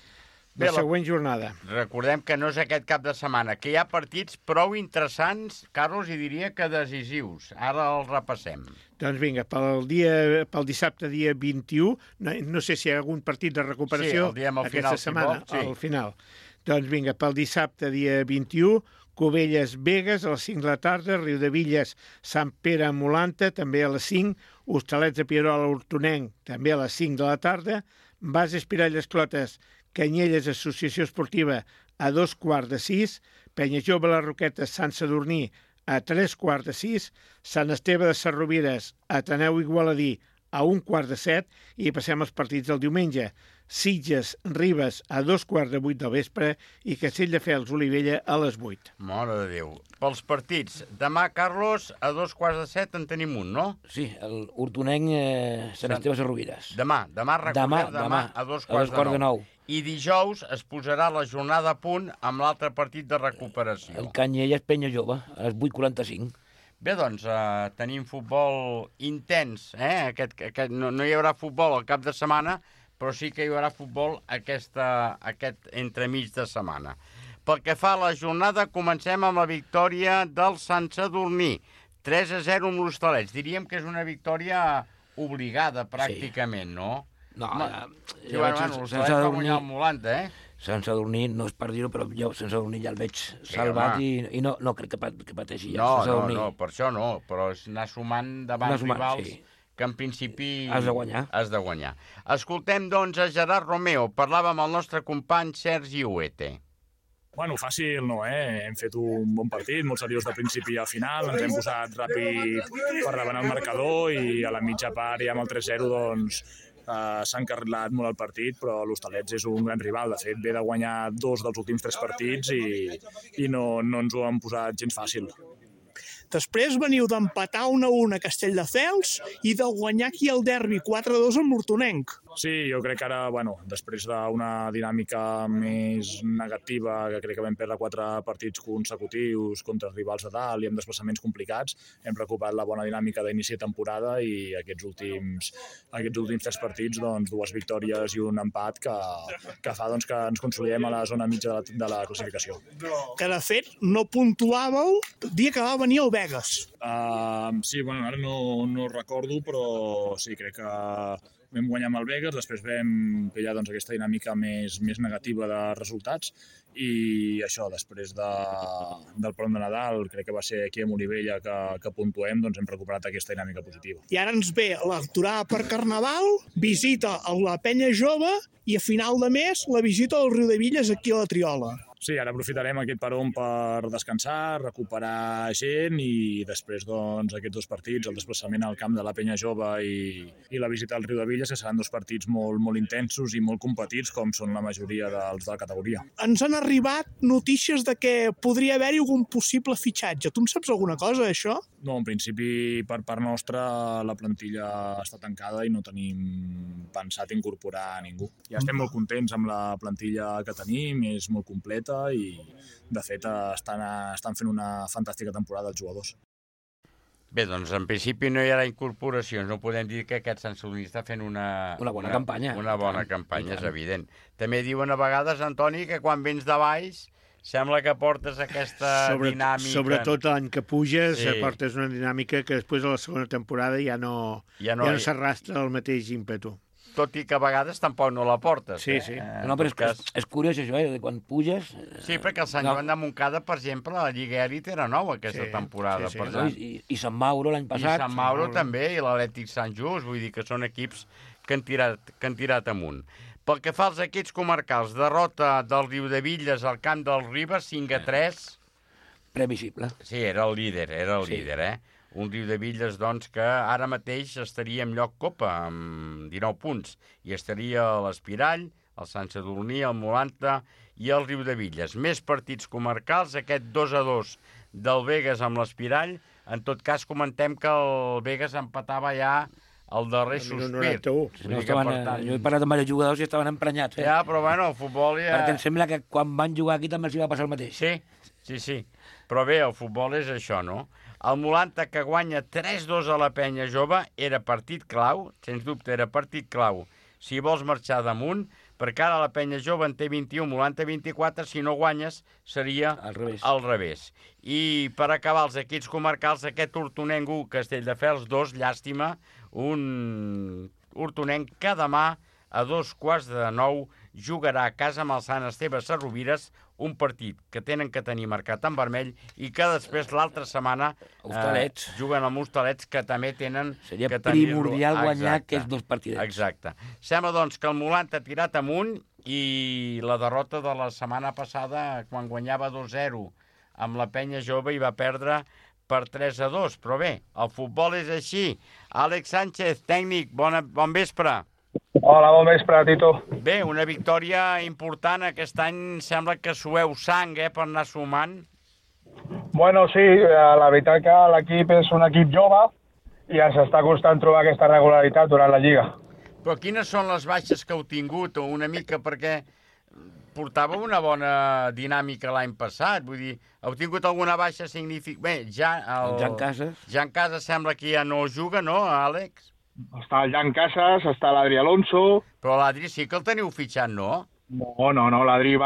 La següent jornada. Recordem que no és aquest cap de setmana, que hi ha partits prou interessants, Carlos, i diria que decisius. Ara els repassem. Doncs vinga, pel dissabte dia 21, no sé si hi ha algun partit de recuperació aquesta setmana, al final. Doncs vinga, pel dissabte dia 21, Cubelles Begues a les 5 de la tarda, Riudevilles Sant Pere Molanta, també a les 5, Hostalets de Pierola Hortonenc, també a les 5 de la tarda, Bases Pirall Clotes, Canyelles Associació Esportiva a 5:45, Penya Jove les Roquetes Sant Sadurní a 5:45, Sant Esteve de Sarrovires, Ateneu Igualadí a 6:45 i passem als partits del diumenge. Sitges, Ribes a 7:15 del vespre i Castelldefels, Olivella a les 8. Mare de Déu. Pels partits, demà, Carlos, a 6:15 en tenim un, no? Sí, el Hortonenc Sant Esteve Sarrovires. Demà, recordem, demà a 2:15. I dijous es posarà la jornada a punt amb l'altre partit de recuperació. El Canyelles Penya Jove, a les 8:45. Bé, doncs, tenim futbol intens, no hi haurà futbol al cap de setmana, però sí que hi haurà futbol aquest entremig de setmana. Pel que fa a la jornada, comencem amb la victòria del Sant Sadurní, 3-0 amb l'Hostalets. Diríem que és una victòria obligada, pràcticament, no? No, l'Hostalets va guanyar el Molanta, Sant Sadurní, no és per dir-ho, però jo Sant Sadurní ja el veig salvat i no crec que pateixi ja. No, per això no, però és anar sumant davant rivals que en principi has de guanyar. Escoltem, doncs, a Gerard Romeo. Parlava amb el nostre company Sergi Huete. Bueno, fàcil no, Hem fet un bon partit, molt seriós de principi a final, ens hem posat ràpid per davant el marcador i a la mitja part i amb el 3-0, doncs, s'ha encarrilat molt el partit, però l'Hostalets és un gran rival. De fet, ve de guanyar 2 dels últims 3 partits i no ens ho han posat gens fàcil. Després veniu d'empatar 1-1 a Castelldefels i de guanyar aquí el derbi 4-2 amb l'Hortonenc. Sí, jo crec que ara, després d'una dinàmica més negativa, que crec que vam perdre 4 partits consecutius contra rivals de dalt i amb desplaçaments complicats, hem recuperat la bona dinàmica d'inici de temporada i aquests últims 3 partits, doncs, 2 victòries i un empat que fa doncs, que ens consolidem a la zona mitja de la classificació. Que, de fet, no puntuàveu el dia que va venir el Begues? Sí, bueno, ara no recordo, però sí, crec que vam guanyar amb el Begues, després vam pillar aquesta dinàmica més negativa de resultats i això, després del pont de Nadal, crec que va ser aquí a Moribella que puntuem, doncs hem recuperat aquesta dinàmica positiva. I ara ens ve l'aturada per Carnaval, visita a la Penya Jove i a final de mes la visita al Riudebitlles aquí a la Triola. Sí, ara aprofitarem aquest parón per descansar, recuperar gent i després aquests 2 partits, el desplaçament al camp de la Penya Jove i la visita al Riudebitlles, que seran 2 partits molt intensos i molt competits, com són la majoria dels de la categoria. Ens han arribat notícies de que podria haver-hi algun possible fitxatge. Tu en saps alguna cosa, d'això? No, en principi, per part nostra, la plantilla està tancada i no tenim pensat incorporar a ningú. Ja estem molt contents amb la plantilla que tenim, és molt completa i, de fet, estan fent una fantàstica temporada els jugadors. Bé, doncs en principi no hi haurà incorporacions. No podem dir que aquest Sant Sadurní està fent una bona campanya. Una bona campanya, és evident. També diuen a vegades, Antoni, que quan vens de baix sembla que portes aquesta dinàmica... Sobretot l'any que puges, portes una dinàmica que després de la segona temporada ja no s'arrastra el mateix ímpetu. Tot i que a vegades tampoc no la portes. Sí. No, però és curiós això, quan puges... Sí, perquè el Sant Joan de Montcada, per exemple, la Lliga Elit era nova aquesta temporada. I Sant Mauro l'any passat. I Sant Mauro també, i l'Atlètic Sant Just, vull dir que són equips que han tirat amunt. Pel que fa als equips comarcals, derrota del Riudebitlles al camp del Ribes, 5-3. Previsible. Sí, era el líder, Un Riudebitlles, doncs, que ara mateix estaria en lloc Copa, amb 19 punts, i estaria a l'Espirall, el Sant Sadurní, el Molanta i el Riudebitlles. Més partits comarcals, aquest 2-2 del Begues amb l'Espirall. En tot cas, comentem que el Begues empatava ja el darrer sospir. Jo he parlat amb diversos jugadors i estaven emprenyats. Ja, però bueno, el futbol ja... Perquè em sembla que quan van jugar aquí també els va passar el mateix. Sí. Però bé, el futbol és això, no? El Molanta, que guanya 3-2 a la Penya Jove, era partit clau, sens dubte era partit clau. Si vols marxar damunt, perquè ara la Penya Jove en té 21, Molanta 24, si no guanyes seria al revés. I per acabar els equips comarcals, aquest Hortonenc 1, Castelldefels 2, llàstima, un hortonenc que demà a 8:45 jugarà a casa amb el Sant Esteve Sesrovires, un partit que tenen que tenir marcat en vermell i que després l'altra setmana juguen amb Hostalets, que també tenen Seria que tenir-lo. Primordial guanyar aquests 2 partidets. Exacte. Sembla, doncs, que el Molanta ha tirat amunt i la derrota de la setmana passada, quan guanyava 2-0 amb la Penya Jove, i va perdre per 3-2. Però bé, el futbol és així. Àlex Sánchez, tècnic, bon vespre. Hola, bon vespre, Tito. Bé, una victòria important. Aquest any sembla que sueu sang, per anar sumant. Bueno, sí, la veritat que l'equip és un equip jove i ens està costant trobar aquesta regularitat durant la Lliga. Però quines són les baixes que heu tingut? Una mica perquè portàveu una bona dinàmica l'any passat. Vull dir, heu tingut alguna baixa significativa? Bé, Jan Casas. Jan Casas sembla que ja no juga, no, Àlex? Està el Jan Casas, està l'Adri Alonso... Però l'Adri sí que el teniu fitxat, no? No, l'Adri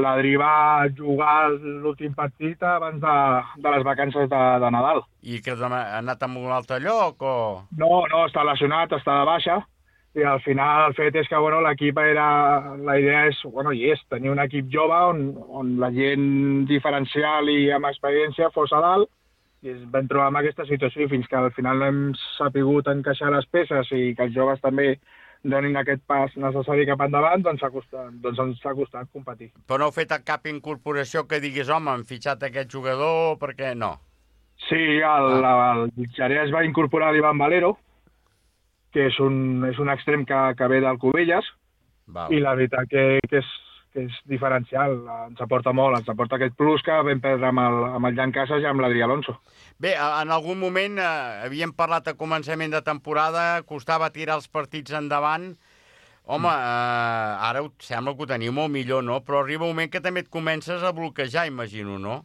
va jugar l'últim partit abans de les vacances de Nadal. I que ha anat a un altre lloc, o...? No, està lesionat, està de baixa, i al final el fet és que l'equip la idea és tenir un equip jove on la gent diferencial i amb experiència fos a dalt, i ens vam trobar amb aquesta situació fins que al final no hem sapigut encaixar les peces i que els joves també donin aquest pas necessari cap endavant, doncs ens ha costat competir. Però no heu fet cap incorporació que diguis, home, hem fitxat aquest jugador, perquè no? Sí, el Xerès va incorporar l'Ivan Valero, que és un extrem que ve del Cubelles, i la veritat que és diferencial, ens aporta molt, ens aporta aquest plus que vam perdre amb el Jan Casas i amb l'Adri Alonso. Bé, en algun moment havíem parlat a començament de temporada, costava tirar els partits endavant. Home, ara sembla que ho teniu molt millor, no? Però arriba un moment que també et comences a bloquejar, imagino, no?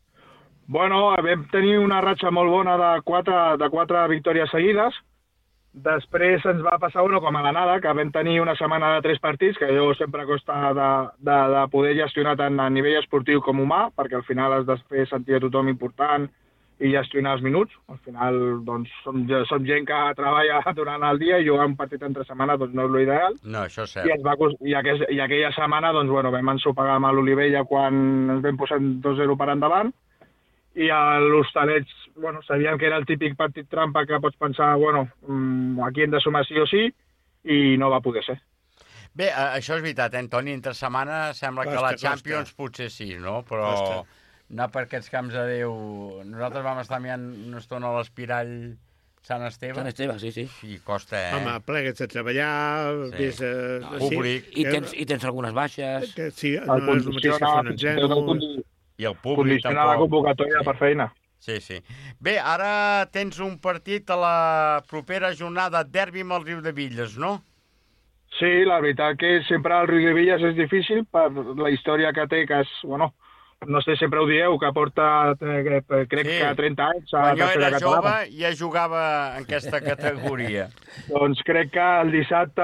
Bueno, vam tenir una ratxa molt bona de quatre victòries seguides. Després ens va passar com a l'anada, que vam tenir una setmana de 3 partits, que jo sempre costa de poder gestionar tant a nivell esportiu com humà, perquè al final has de fer sentir a tothom important i gestionar els minuts. Al final, doncs, som gent que treballa durant el dia i jugar un partit entre setmana doncs, no és l'ideal. No, això és cert. I aquella setmana doncs, bueno, vam ensopegar amb l'Olivella quan ens vam posar 2-0 per endavant, i l'Hostalets, bueno, sabíem que era el típic partit trampa que pots pensar, bueno, aquí hem de sumar sí o sí, i no va poder ser. Bé, això és veritat, Toni, entre setmana sembla que la Champions potser sí, no? Però anar per aquests camps de Déu... Nosaltres vam estar mirant una estona a l'Espirall Sant Esteve. Sant Esteve, sí. I costa, Home, plegues de treballar, ves a... Públic. I tens algunes baixes. Sí, no és el mateix que fer en zero. I el públic tampoc. Condiciona la convocatòria per feina. Sí. Bé, ara tens un partit a la propera jornada, derbi amb el Riudebitlles, no? Sí, la veritat que sempre el Riudebitlles és difícil per la història que té, que és, bueno, no sé, sempre ho dieu, que porta, crec que 30 anys a la tercera catalana. Quan jo era jove ja jugava en aquesta categoria. Doncs crec que el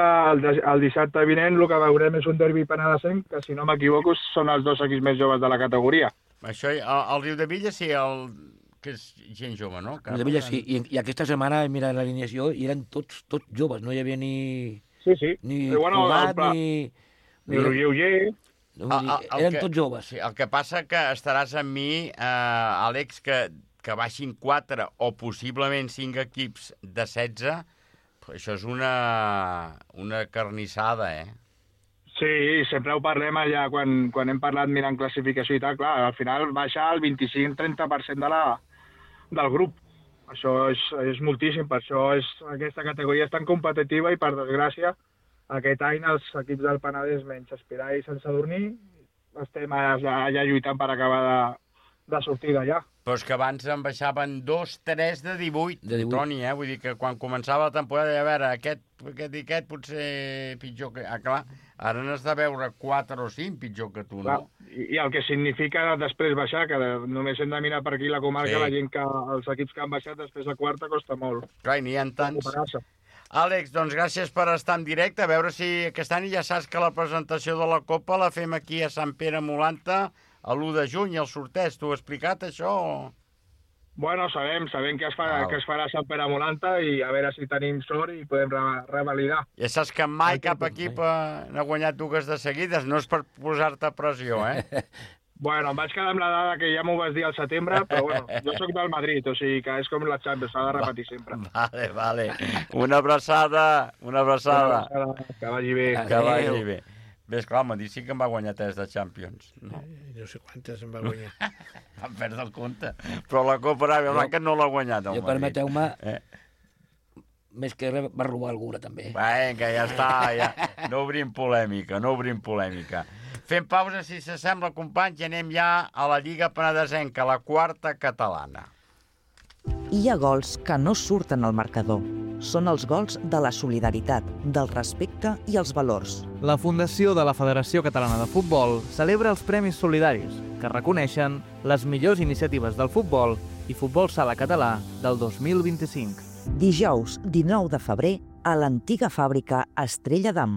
dissabte vinent el que veurem és un derbi penedesenc, que si no m'equivoco són els dos equips més joves de la categoria. Això, el Riudebitlles sí, que és gent jove, no? Riudebitlles sí, i aquesta setmana he mirat l'alineació i eren tots joves, no hi havia ni... Sí. Ni Cugat, ni Roger Uller... Eren tots joves. Sí, el que passa que estaràs amb mi, Àlex, que baixin 4 o possiblement 5 equips de 16, això és una carnissada, Sí, sempre ho parlem allà quan hem parlat mirant classificació i tal, clar, al final baixa el 25-30% del grup. Això és moltíssim, per això aquesta categoria és tan competitiva i, per desgràcia, aquest any els equips del Penedès, menys Espirall i Sant Sadurní, estem allà lluitant per acabar de sortir d'allà. Però és que abans en baixaven 2-3 de 18, Toni, vull dir que quan començava la temporada, a veure, aquest potser pitjor que... clar, ara n'has de veure 4 o 5 pitjor que tu, no? I el que significa després baixar, que només hem de mirar per aquí la comarca, la gent els equips que han baixat després de quarta costa molt. Clar, i n'hi ha tants. Àlex, doncs gràcies per estar en directe, a veure si aquest any ja saps que la presentació de la Copa la fem aquí a Sant Pere Molanta a l'1 de juny, el sorteig. T'ho he explicat, això? Bueno, sabem que es farà a Sant Pere Molanta i a veure si tenim sort i podem revalidar. Ja saps que mai cap equip n'ha guanyat 2 de seguides, no és per posar-te pressió, Bueno, em vaig quedar amb la dada que ja m'ho vas dir al setembre, però bueno, jo soc del Madrid, o sigui que és com la Champions, s'ha de repetir sempre. Vale. Una abraçada. Que vagi bé. Que vagi bé. Bé, esclar, m'ha dit sí que em va guanyar 3 de Champions. No sé quantes em va guanyar. Vam perdre el compte. Però la Copa Aràbia Blanca no l'ha guanyat, el Madrid. Permeteu-me, més que res va robar alguna, també. Vinga, ja està, ja. No obrim polèmica. Fem pausa, si s'assembla, companys, i anem ja a la Lliga Penedesenca, la 4a catalana. Hi ha gols que no surten al marcador. Són els gols de la solidaritat, del respecte i els valors. La Fundació de la Federació Catalana de Futbol celebra els Premis Solidaris, que reconeixen les millors iniciatives del futbol i futbol sala català del 2025. Dijous, 19 de febrer, a l'antiga fàbrica Estrella d'Am.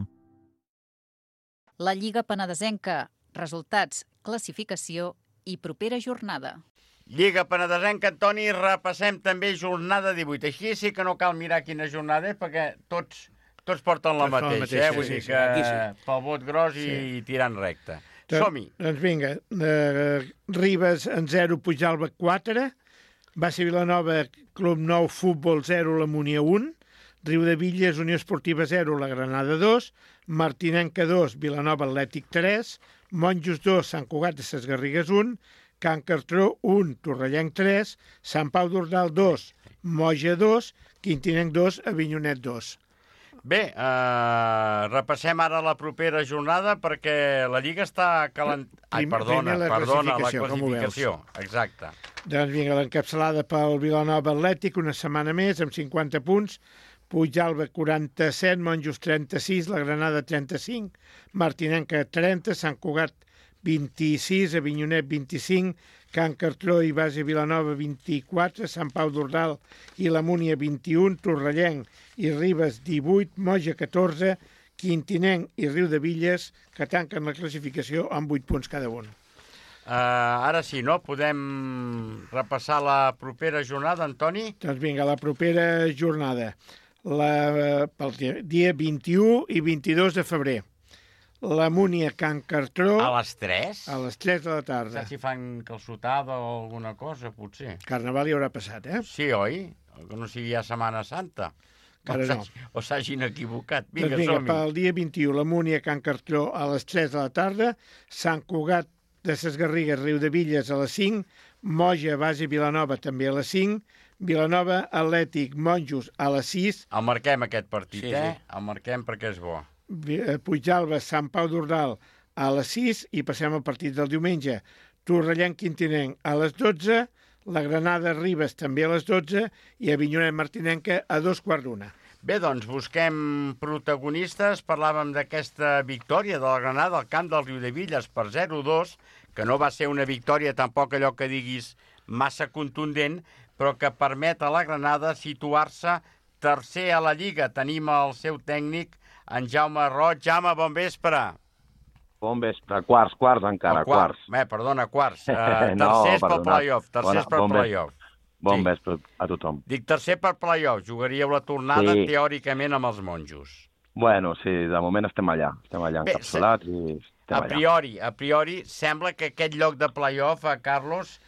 La Lliga Penedesenca, resultats, classificació i propera jornada. Lliga Penedesenca, Toni, repassem també jornada 18. Així sí que no cal mirar quina jornada és, perquè tots porten la mateixa, vull dir que pel vot gros i tirant recte. Som-hi. Doncs vinga, Ribes en 0, Pujalba 4, Baixa Vilanova, Club Nou, Futbol 0, la Múnia 1, Riudebitlles, Unió Esportiva 0, la Granada 2, Martinenca 2, Vilanova Atlètic 3, Monjos 2, Sant Cugat de Ses Garrigues 1, Can Cartró 1, Torrellenc 3, Sant Pau d'Ordal 2, Moja 2, Quintinenc 2, Avinyonet 2. Bé, repassem ara la propera jornada perquè la Lliga està Perdona, la classificació. Exacte. Doncs vinga, l'encapçalada pel Vilanova Atlètic, una setmana més, amb 50 punts, Pujalba 47, Monjos 36, la Granada 35, Martinenca 30, Sant Cugat 26, Avinyonet 25, Can Cartró i Base Vilanova 24, Sant Pau d'Ordal i la Múnia 21, Torrellenc i Ribes 18, Moja 14, Quintinenc i Riudebitlles, que tanquen la classificació amb 8 punts cada un. Ara sí, no? Podem repassar la propera jornada, Antoni? Doncs vinga, la propera jornada. Pel dia 21 i 22 de febrer. La Múnia Can Cartró... A les 3? A les 3 de la tarda. Saps si fan calçotada o alguna cosa, potser? Carnaval hi haurà passat, eh? Sí, oi? Que no sigui ja Setmana Santa. O s'hagin equivocat. Vinga, doncs som-hi. Pel dia 21, la Múnia Can Cartró a les 3 de la tarda, Sant Cugat de Ses Garrigues, Riudevilles a les 5, Moja, Base, Vilanova també a les 5, Vilanova, Atlètic, Monjos a les 6. El marquem, aquest partit, eh? El marquem perquè és bo. Puigdàlber, Sant Pau d'Ordal a les 6 i passem al partit del diumenge. Torrellenc Quintinenc a les 12, la Granada Ribes també a les 12 i Avinyonet Martinenca a 2:15. Bé, doncs busquem protagonistes. Parlàvem d'aquesta victòria de la Granada al camp del Riudevilles per 0-2, que no va ser una victòria tampoc allò que diguis massa contundent, però que permet a la Granada situar-se tercer a la Lliga. Tenim el seu tècnic, en Jaume Roig. Jaume, bon vespre. Bon vespre. Quarts encara, quarts. Perdona, quarts. Tercers pel play-off. Tercers per play-off. Bon vespre a tothom. Dic tercer per play-off. Jugaríeu la tornada teòricament amb els monjos. Bueno, sí, de moment estem allà. Estem allà encapsulats i estem allà. A priori, sembla que aquest lloc de play-off, Carlos,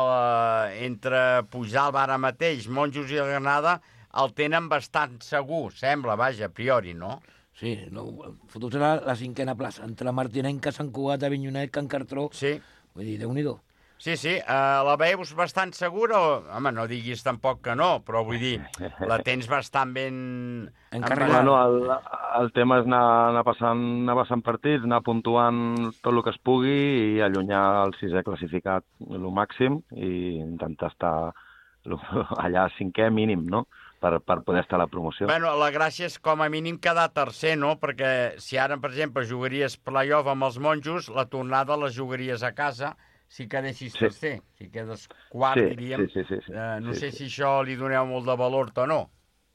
entre Puigdàlber ara mateix, Monjos i la Granada, el tenen bastant segur, sembla, vaja, a priori, no? Sí, fotut serà la 5a plaça, entre Martinenca, Sant Cugat, Avinyonet, Can Cartró. Sí. Vull dir, Déu-n'hi-do. Sí, la veus bastant segura? Home, no diguis tampoc que no, però vull dir, la tens bastant ben encarregada. Bueno, el tema és anar passant partits, anar puntuant tot el que es pugui i allunyar el 6è classificat el màxim i intentar estar allà 5è mínim, no?, per poder estar a la promoció. Bueno, la gràcia és com a mínim quedar tercer, no? Perquè si ara, per exemple, jugaries play-off amb els monjos, la tornada la jugaries a casa si quedessis tercer. Si quedes quart, diríem. No sé si això li doneu molt de valor o no.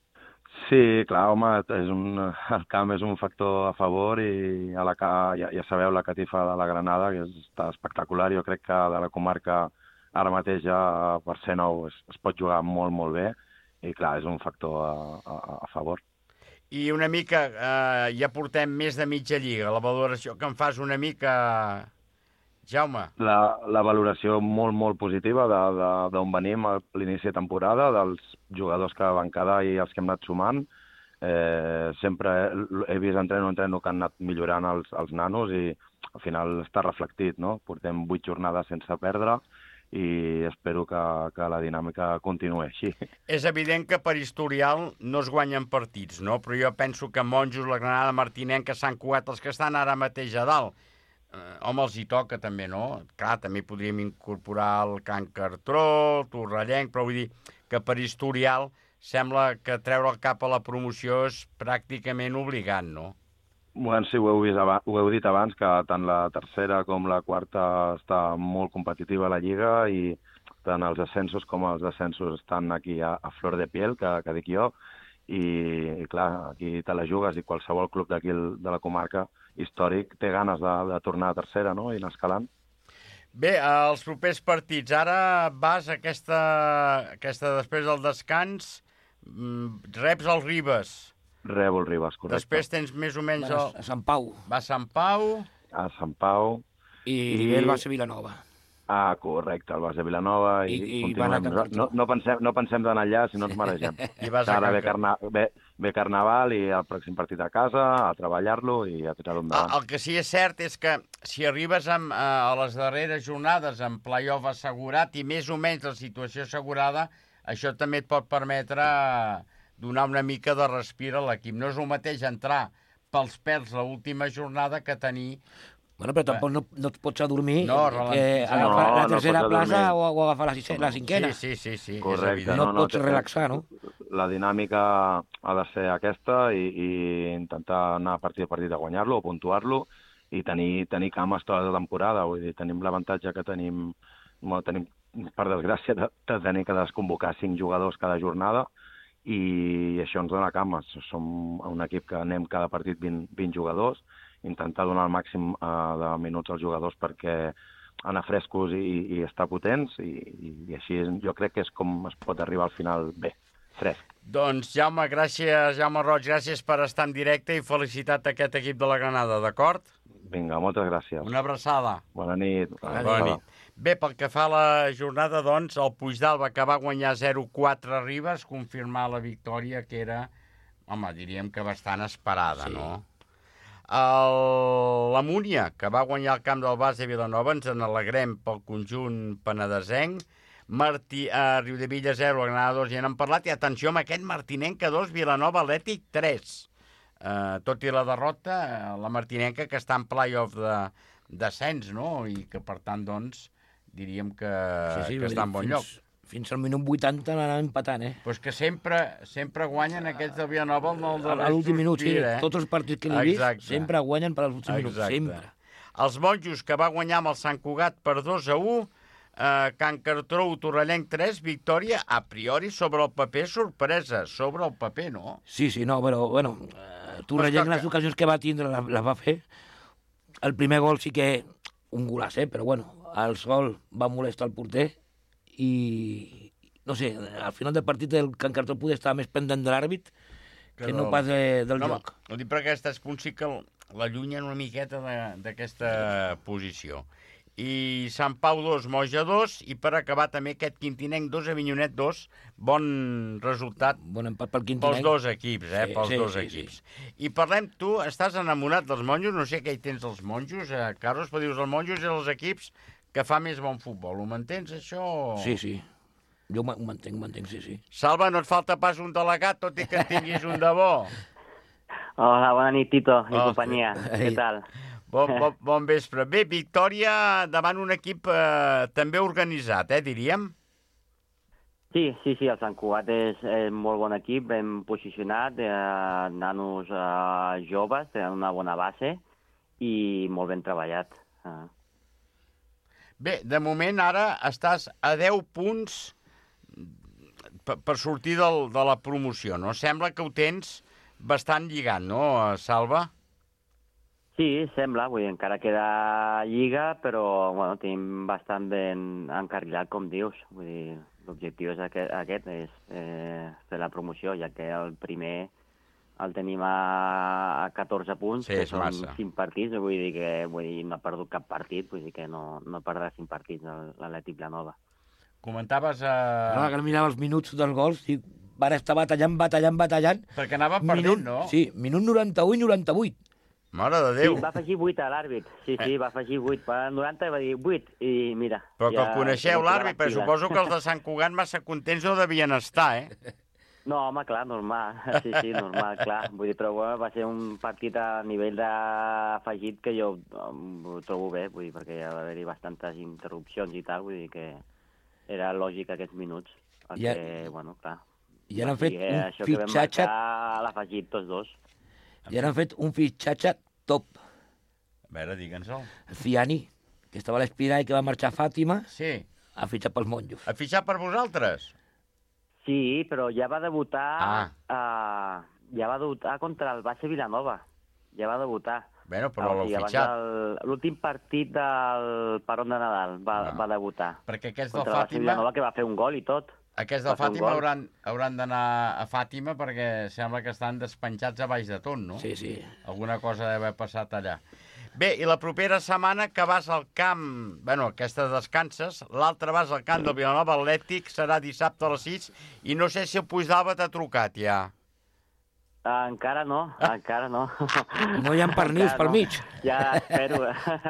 Sí, clar, home, el camp és un factor a favor i ja sabeu la catifa de la Granada, que està espectacular. Jo crec que de la comarca ara mateix ja per ser nou es pot jugar molt, molt bé. I, clar, és un factor a favor. I una mica, ja portem més de mitja lliga. La valoració que em fas una mica, Jaume? La valoració molt, molt positiva d'on venim a l'inici de temporada, dels jugadors que van quedar i els que hem anat sumant. Sempre he vist entreno que han anat millorant els nanos i al final està reflectit, no? Portem 8 jornades sense perdre i espero que la dinàmica continuï així. És evident que per historial no es guanyen partits, no? Però jo penso que Monjos, la Granada, Martinenca, Sant Cugat, els que estan ara mateix a dalt, home, els hi toca també, no? Clar, també podríem incorporar el Can Cartró, el Torrellenc, però vull dir que per historial sembla que treure el cap a la promoció és pràcticament obligat, no? Bueno, sí, ho heu dit abans, que tant la tercera com la quarta està molt competitiva a la Lliga i tant els ascensos com els descensos estan aquí a flor de piel, que dic jo, i clar, aquí te la jugues i qualsevol club d'aquí de la comarca històric té ganes de tornar a tercera, no?, i anar escalant. Bé, els propers partits. Ara vas aquesta després del descans, reps el Ribes. Rebo el Ribes, correcte. Després tens més o menys... A Sant Pau. Va a Sant Pau. A Sant Pau. I el va ser Vilanova. Ah, correcte, el va ser Vilanova i no pensem d'anar allà si no ens maregem. Ara ve Carnaval i el pròxim partit a casa, a treballar-lo i a tirar-lo endavant. El que sí és cert és que si arribes a les darreres jornades amb play-off assegurat i més o menys la situació assegurada, això també et pot permetre donar una mica de respir a l'equip. No és el mateix entrar pels pèls l'última jornada que tenir... Bueno, però tampoc no et pots adormir agafar la tercera plaça o agafar la cinquena. Sí. Correcte. No et pots relaxar, no? La dinàmica ha de ser aquesta i intentar anar partit a partit a guanyar-lo o puntuar-lo i tenir cames tota la temporada. Vull dir, tenim l'avantatge que tenim, per desgràcia, de tenir que desconvocar 5 jugadors cada jornada i això ens dona cames. Som un equip que anem cada partit 20 jugadors, intentar donar el màxim de minuts als jugadors perquè anar frescos i estar potents, i així jo crec que és com es pot arribar al final bé, fresc. Doncs, Jaume, gràcies, Jaume Roig, gràcies per estar en directe i felicitat a aquest equip de la Granada, d'acord? Vinga, moltes gràcies. Una abraçada. Bona nit. Bona nit. Bé, pel que fa a la jornada, doncs, el Puigdàlber, que va guanyar 0-4 a Ribes, confirmar la victòria, que era, home, diríem que bastant esperada, sí. No? La Múnia, que va guanyar el camp del Bas de Vilanova, ens en alegrem pel conjunt penedesenc. Riudevilla 0, la Granada 2, ja n'hem parlat, i atenció amb aquest Martinenca 2, Vilanova Atlètic 3. Tot i la derrota, la Martinenca, que està en play-off de descens, no? I que, per tant, doncs, diríem que està en bon lloc. Fins al minut 80 anant empatant, Pues que sempre guanyen aquests de Vilanova a l'últim minut, sí. Tots els partits que l'he vist sempre guanyen per als últims minuts, sempre. Els Monjos, que va guanyar amb el Sant Cugat per 2-1, Can Cartró, Torrellenc 3, victòria a priori sobre el paper, sorpresa, sobre el paper, no? Sí, no, però, bueno, Torrellenc les ocasions que va tindre les va fer. El primer gol sí que un golaç, però, bueno, el sol va molestar el porter i, no sé, al final del partit el Can Cartró podia estar més pendent de l'àrbit que no pas del joc. No, dic perquè aquests punts sí que l'allunyen una miqueta d'aquesta posició. I Sant Pau 2, Moja 2, i per acabar també aquest Quintinenc 2, Avinyonet 2, bon resultat bon empat pel Quintinenc. Pels dos equips, equips. I parlem, tu estàs enamorat dels monjos, no sé què hi tens dels monjos, Carlos, però dius els monjos i els equips que fa més bon futbol. Ho mantens, això? Sí. Jo ho mantenc, sí. Salva, no et falta pas un delegat, tot i que en tinguis un de bo. Hola, bona nit, Tito i companyia. Què tal? Bon vespre. Bé, victòria davant un equip també organitzat, diríem? Sí, el Sant Cugat és molt bon equip, ben posicionat, nanos joves, tenen una bona base i molt ben treballat. Bé, de moment ara estàs a 10 punts per sortir de la promoció, no? Sembla que ho tens bastant lligat, no, Salva? Sí, sembla, vull dir, encara queda lliga, però bueno, tenim bastant ben encarrilat, com dius. Vull dir, l'objectiu és aquest, és fer la promoció, ja que el primer el tenim a 14 punts, que són 5 partits, vull dir que no ha perdut cap partit, vull dir que no perdrà 5 partits l'Atlètic Vilanova. Comentaves... Que mirava els minuts dels gols i van estar batallant. Perquè anaven perdent, no? Sí, minut 91 i 98. Mare de Déu. Sí, va afegir 8 a l'àrbit. Sí, va afegir 8. Per 90 va dir 8 i mira... Però que el coneixeu, l'àrbit, però suposo que els de Sant Cugat massa contents no devien estar, No, home, clar, normal. Sí, normal, clar. Vull dir, però bueno, va ser un partit a nivell d'afegit que jo ho trobo bé, vull dir, perquè hi va haver-hi bastantes interrupcions i tal, vull dir que era lògic aquests minuts. Bueno, clar. I han fet un això que vam fitxatge... marcar l'afegit tots dos. I han fet un fitxatge top. A veure, digue'ns-ho. Ciani, que estava a l'Espirà i que va marxar a Fàtima, sí. Ha fitxat pels monjos. Ha fitxat per vosaltres? Sí, però ja va debutar contra el Baixa Vilanova. Ja va debutar. Bueno, però l'heu fitxat. L'últim partit del Peron de Nadal va debutar. Perquè aquests del Fàtima... Contra el Baixa Vilanova, que va fer un gol i tot. Aquests del Fàtima hauran d'anar a Fàtima perquè sembla que estan despenjats a baix de tot, no? Sí. Alguna cosa deu haver passat allà. Bé, i la propera setmana que vas al camp... Bueno, aquesta descanses, l'altra vas al camp del Vilanova Atlètic, serà dissabte a les 6, i no sé si el Puigdàlber t'ha trucat ja. Encara no. No hi ha pernils pel mig. Ja espero.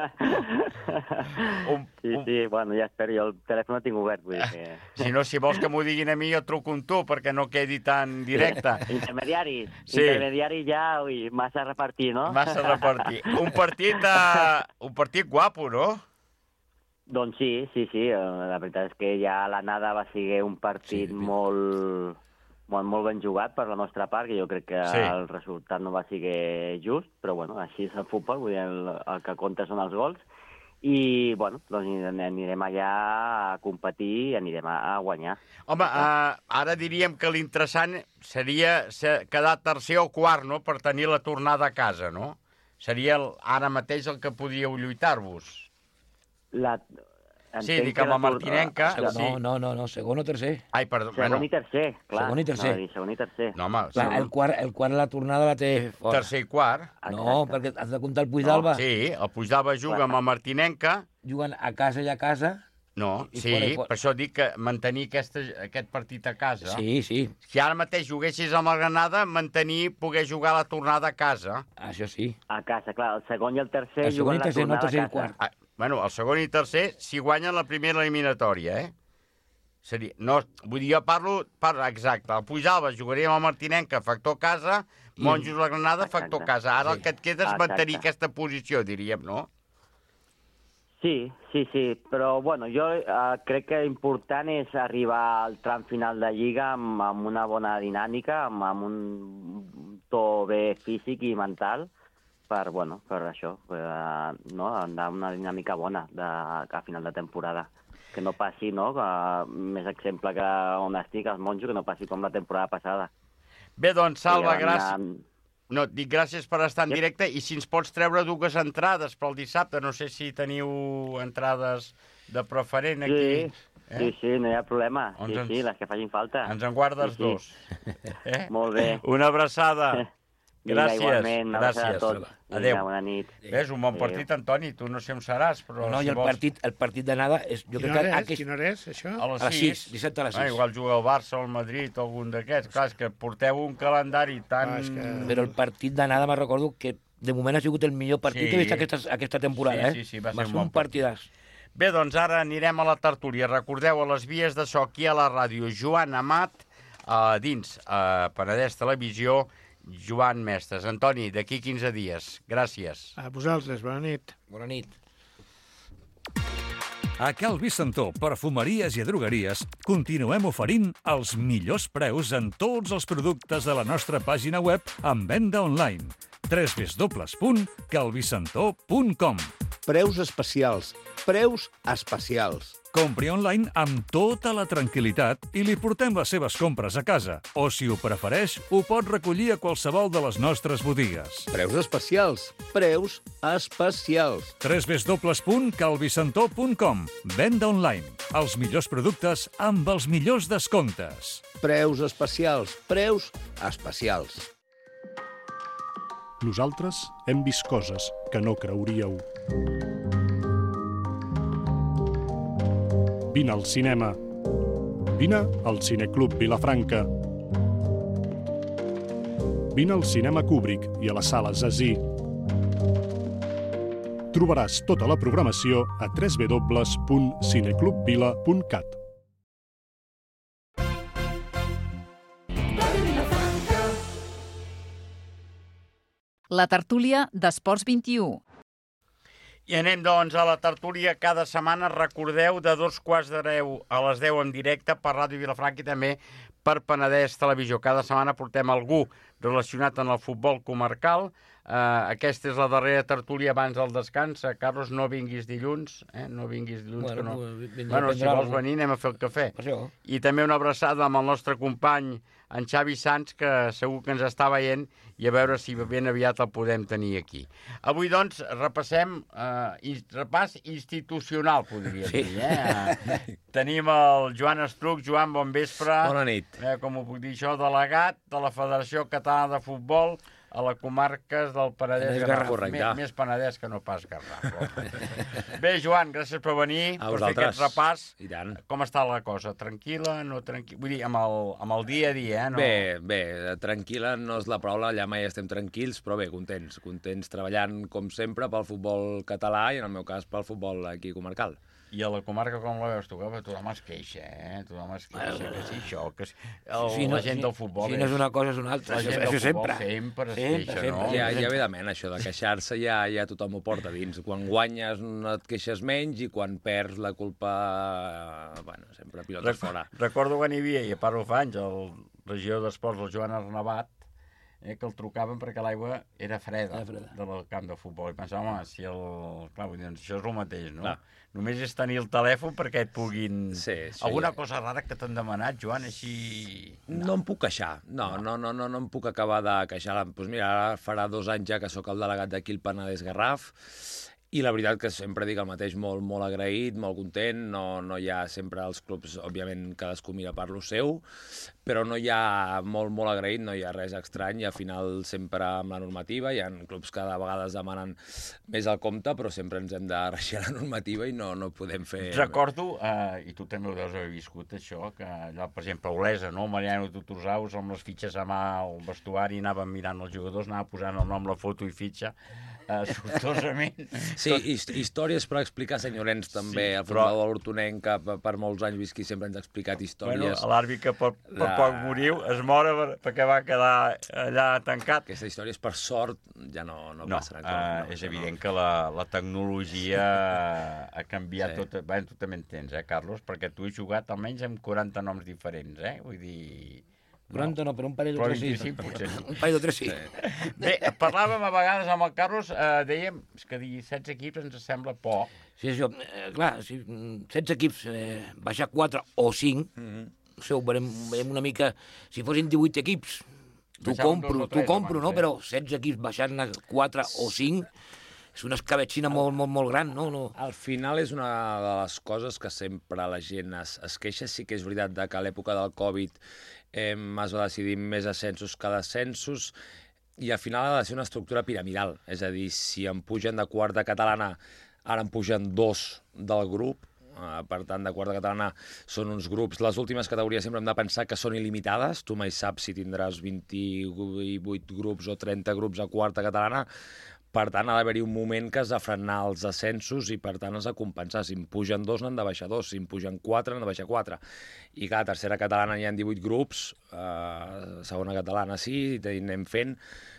Sí, bueno, ja espero. Jo el telèfon no tinc obert, vull dir que... Si vols que m'ho diguin a mi, jo truco amb tu, perquè no quedi tan directe. Intermediari. Sí. Intermediari ja, massa a repartir, no? Massa a repartir. Un partit guapo, no? Doncs sí. La veritat és que ja l'anada va ser un partit molt ben jugat per la nostra part, que jo crec que el resultat no va ser just, però bueno, així és el futbol, vull dir, el que compta són els gols, i bueno, doncs anirem allà a competir i anirem a guanyar. Home, ara diríem que l'interessant seria quedar tercer o quart, no?, per tenir la tornada a casa, no? Seria ara mateix el que podríeu lluitar-vos. Sí, dic amb el Martinenca. No, segon o tercer. Ai, perdó. Segon i tercer, clar. Segon i tercer. Segon i tercer. No, home, el quart la tornada la té fora. Tercer i quart. No, perquè has de comptar el Puigdalba. Sí, el Puigdalba juga amb el Martinenca. Juguen a casa i a casa. No, sí, per això dic que mantenir aquest partit a casa. Sí. Si ara mateix juguessis amb el Granada, poder jugar la tornada a casa. Això sí. A casa, clar. El segon i el tercer el segon juguen i tercer, la no el tercer tornada a casa. Bueno, el segon i tercer, si guanyen la primera eliminatòria, Seria, no, vull dir, jo parlo exacte. El Puigdalba jugaria amb el Martinenca, factor casa, Monjos la Granada, factor casa. Ara el que et queda és mantenir aquesta posició, diríem, no? Sí, però bueno, jo crec que important és arribar al tram final de Lliga amb una bona dinàmica, amb un to bé físic i mental, per això, anar una dinàmica bona a final de temporada. Que no passi, més exemple que on estic, els Monjos, que no passi com la temporada passada. Bé, doncs, Salva, gràcies. No, dic gràcies per estar en directe i si ens pots treure 2 entrades pel dissabte, no sé si teniu entrades de preferent aquí. Sí, no hi ha problema. Sí, les que facin falta. Ens en guardes 2. Molt bé. Una abraçada. Gràcies. Igualment, una abraçada a tots. Adéu. Bona nit. És un bon partit, Antoni. Tu no sé on seràs, però... No, i el partit d'anada... Quina hora és, això? A les 6. Dissabte a les 6. Igual juga el Barça o el Madrid o algun d'aquests. Clar, és que porteu un calendari tan... Però el partit d'anada me'n recordo que de moment ha sigut el millor partit que he vist aquesta temporada. Sí, va ser un partidàs. Bé, doncs ara anirem a la tertúlia. Recordeu, a les vies de so aquí a la ràdio, Joan Amat, dins Penedès Televisió, Joan Mestres. Antoni, d'aquí 15 dies. Gràcies. A vosaltres, bona nit. Bona nit. A Cal Vicentó, perfumeries i drogueries, continuem oferint els millors preus en tots els productes de la nostra pàgina web en venda online. www.calvicentó.com. Preus especials. Preus especials. Compri online amb tota la tranquil·litat i li portem les seves compres a casa. O, si ho prefereix, ho pot recollir a qualsevol de les nostres botigues. Preus especials. Preus especials. www.calvicentó.com. Venda online. Els millors productes amb els millors descomptes. Preus especials. Preus especials. Nosaltres hem vist coses que no creuríeu. Vine al cinema. Vine al Cineclub Vilafranca. Vine al Cinema Kubrick i a la Sala Zazie. Trobaràs tota la programació a www.cineclubvila.cat. La tertúlia d'Esports 21. I anem, doncs, a la tertúlia. Cada setmana, recordeu, de 2:15 a les 10 en directe per Ràdio Vilafranca i també per Penedès Televisió. Cada setmana portem algú relacionat amb el futbol comarcal. Aquesta és la darrera tertúlia abans del descans. Carlos, no vinguis dilluns. No vinguis dilluns, que no. Bueno, si vols venir, anem a fer el cafè. I també una abraçada amb el nostre company, en Xavi Sans, que segur que ens està veient, i a veure si ben aviat el podem tenir aquí. Avui, doncs, repassem, repàs institucional, podria dir. Tenim el Joan Estruc. Joan, bon vespre. Bona nit. Com ho puc dir això, delegat de la Federació Catalana de Futbol a la comarques del Penedès-Garraf. Més Penedès que no pas Garraf. Bé, Joan, gràcies per venir, per fer aquest repàs. I tant. Com està la cosa? Tranquil·la, no tranquil·la? Vull dir, amb el dia a dia, no? Bé, tranquil·la no és la paraula, allà mai estem tranquils, però bé, contents treballant, com sempre, pel futbol català i, en el meu cas, pel futbol aquí comarcal. I a la comarca com la veus tu? Tothom es queixa, Tothom es queixa, que sí, això, que sí. La gent del futbol... Si no és una cosa, és una altra. La gent del futbol sempre es queixa, no? Ja ve de mena, això de queixar-se, ja tothom ho porta dins. Quan guanyes no et queixes menys i quan perds la culpa... Bueno, sempre pilotes fora. Recordo quan hi havia, i a part ho fa anys, el regidor d'Esports, el Joan Arnabat, que el trucaven perquè l'aigua era freda del camp de futbol. I pensava, home, si el... Clar, vull dir, això és el mateix, no? Clar. Només és tenir el telèfon perquè et puguin... Sí, alguna cosa rara que t'han demanat, Joan, així... No em puc queixar. No em puc acabar de queixar. Doncs mira, ara farà 2 anys ja que sóc el delegat d'aquí al Penedès-Garraf I la veritat que sempre dic el mateix, molt agraït, molt content, no hi ha sempre els clubs, òbviament cadascú mira per lo seu, però no hi ha molt agraït, no hi ha res estrany, i al final sempre amb la normativa, hi ha clubs que de vegades demanen més al compte, però sempre ens hem de reixir la normativa i no podem fer... Recordo, i tu també ho deus haver viscut, això, que allò, per exemple, a Olesa, no? Mariano Tutursaus, amb les fitxes a mà al vestuari, anàvem mirant els jugadors, anava posant el nom, la foto i fitxa, sortosament. Sí, històries per explicar, senyor Llorenç, també. El futbol hortonenc, que per molts anys visqui, sempre ens ha explicat històries. Bueno, l'àrbitre que per poc moriu es mora perquè va quedar allà tancat. Aquestes històries, per sort, ja no passaran. És evident que la tecnologia ha canviat tot. Bé, tu també entens, Carlos? Perquè tu has jugat almenys amb 40 noms diferents, Vull dir... 40 no, però un parell o tres sí. Un parell o tres sí. Bé, parlàvem a vegades amb el Carlos, dèiem que dir 16 equips ens sembla poc. Sí, això, clar, 16 equips, baixar 4 o 5, ho veurem una mica, si fossin 18 equips, t'ho compro, no? Però 16 equips baixant a 4 o 5, és una escabetxina molt gran, no? Al final és una de les coses que sempre la gent es queixa. Sí que és veritat que a l'època del Covid es va decidir més ascensos que descensos, i al final ha de ser una estructura piramidal. És a dir, si em pugen de quarta catalana, ara em pugen 2 del grup, per tant, de quarta catalana són uns grups. Les últimes categories sempre hem de pensar que són il·limitades. Tu mai saps si tindràs 28 grups o 30 grups a quarta catalana. Per tant, ha d'haver-hi un moment que has de frenar els ascensos i, per tant, has de compensar. Si em pugen 2, n'han de baixar 2. Si em pugen 4, n'han de baixar 4. I, clar, a tercera catalana hi ha 18 grups, segona catalana sí, i anem fent.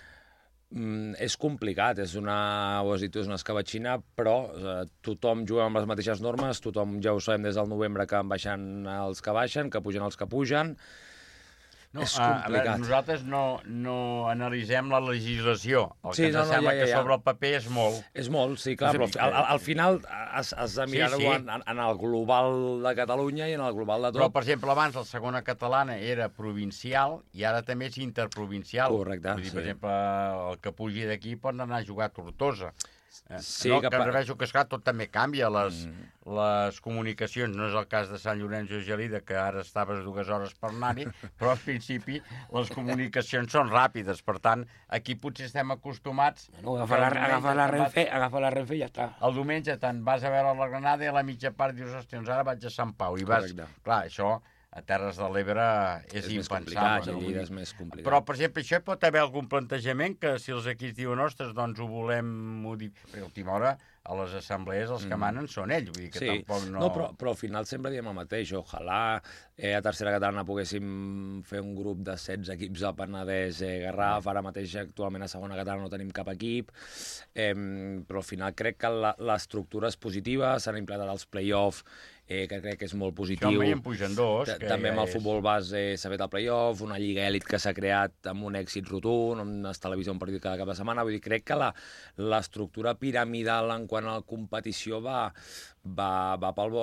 És complicat, és una escabetxina, però tothom juga amb les mateixes normes, tothom ja ho sabem des del novembre que van baixant els que baixen, que pugen els que pugen. És complicat. Nosaltres no analitzem la legislació. El que ens sembla que sobre el paper és molt. És molt, sí, clar, però al final has de mirar-ho en el global de Catalunya i en el global de tot. Però, per exemple, abans la segona catalana era provincial i ara també és interprovincial. Correcte. Vull dir, per exemple, el que pugi d'aquí pot anar a jugar a Tortosa. Sí, que prevejo que esclar, tot també canvia, les comunicacions, no és el cas de Sant Llorenç o Gelida, que ara estaves 2 hores per anar-hi, però al principi les comunicacions són ràpides, per tant, aquí potser estem acostumats... Agafa la Renfe i ja està. El diumenge te'n vas a veure la Granada i a la mitja part dius, hòstia, ara vaig a Sant Pau, i vas... Clar, això... A Terres de l'Ebre és impensable. És més complicat. Però, per exemple, això pot haver algun plantejament que si els equips diuen, ostres, doncs ho volem modificar. Perquè a última hora, a les assemblees els que manen són ells. Vull dir que tampoc no... Però al final sempre diem el mateix. Ojalà a tercera catalana poguéssim fer un grup de 16 equips del Penedès Garraf. Ara mateix, actualment, a segona catalana no tenim cap equip. Però al final crec que l'estructura és positiva. S'han implantat els play-off, que crec que és molt positiu. Això en pugen 2. També amb el futbol base s'ha fet el play-off, una lliga èlit que s'ha creat amb un èxit rotund, on es televisa un partit cada cap de setmana. Vull dir, crec que l'estructura piramidal en quant a la competició va pel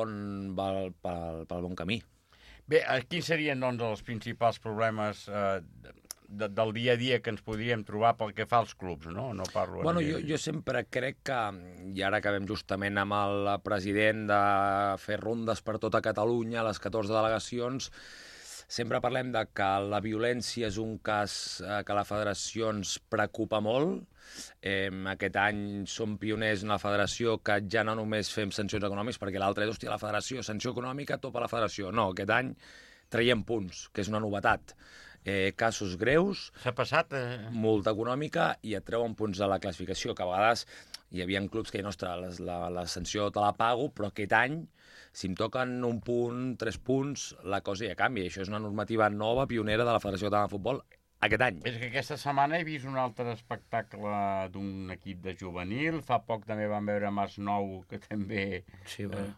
bon camí. Bé, quins serien, doncs, els principals problemes del dia a dia que ens podríem trobar pel que fa als clubs, no? No parlo... Bueno, jo sempre crec que, i ara acabem justament amb el president de fer rondes per tota Catalunya, les 14 delegacions, sempre parlem de que la violència és un cas que a la federació ens preocupa molt. Aquest any som pioners en la federació que ja no només fem sancions econòmiques, perquè l'altre és, hòstia, la federació, sanció econòmica, topa la federació. No, aquest any traiem punts, que és una novetat. Casos greus, s'ha passat multa econòmica i et treuen punts de la classificació, que a vegades hi havia clubs que, ostres, la sanció te la pago, però aquest any, si em toquen 1 punt, 3 punts, la cosa ja canvia. Això és una normativa nova, pionera de la Federació Catalana de Futbol aquest any. És que aquesta setmana he vist un altre espectacle d'un equip de juvenil, fa poc també vam veure Masnou, que també... Sí, bueno.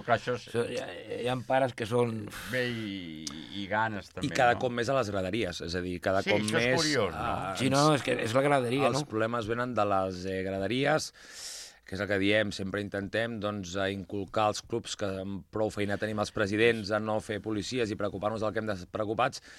Hi ha pares que són... Bé, i ganes també, I cada cop més a les graderies, és a dir, cada cop més... Sí, això és curiós, no? Sí, no, és que és la graderia, no? Els problemes venen de les graderies, que és el que diem, sempre intentem inculcar als clubs que amb prou feina tenim els presidents a no fer policies i preocupar-nos del que hem de preocupats,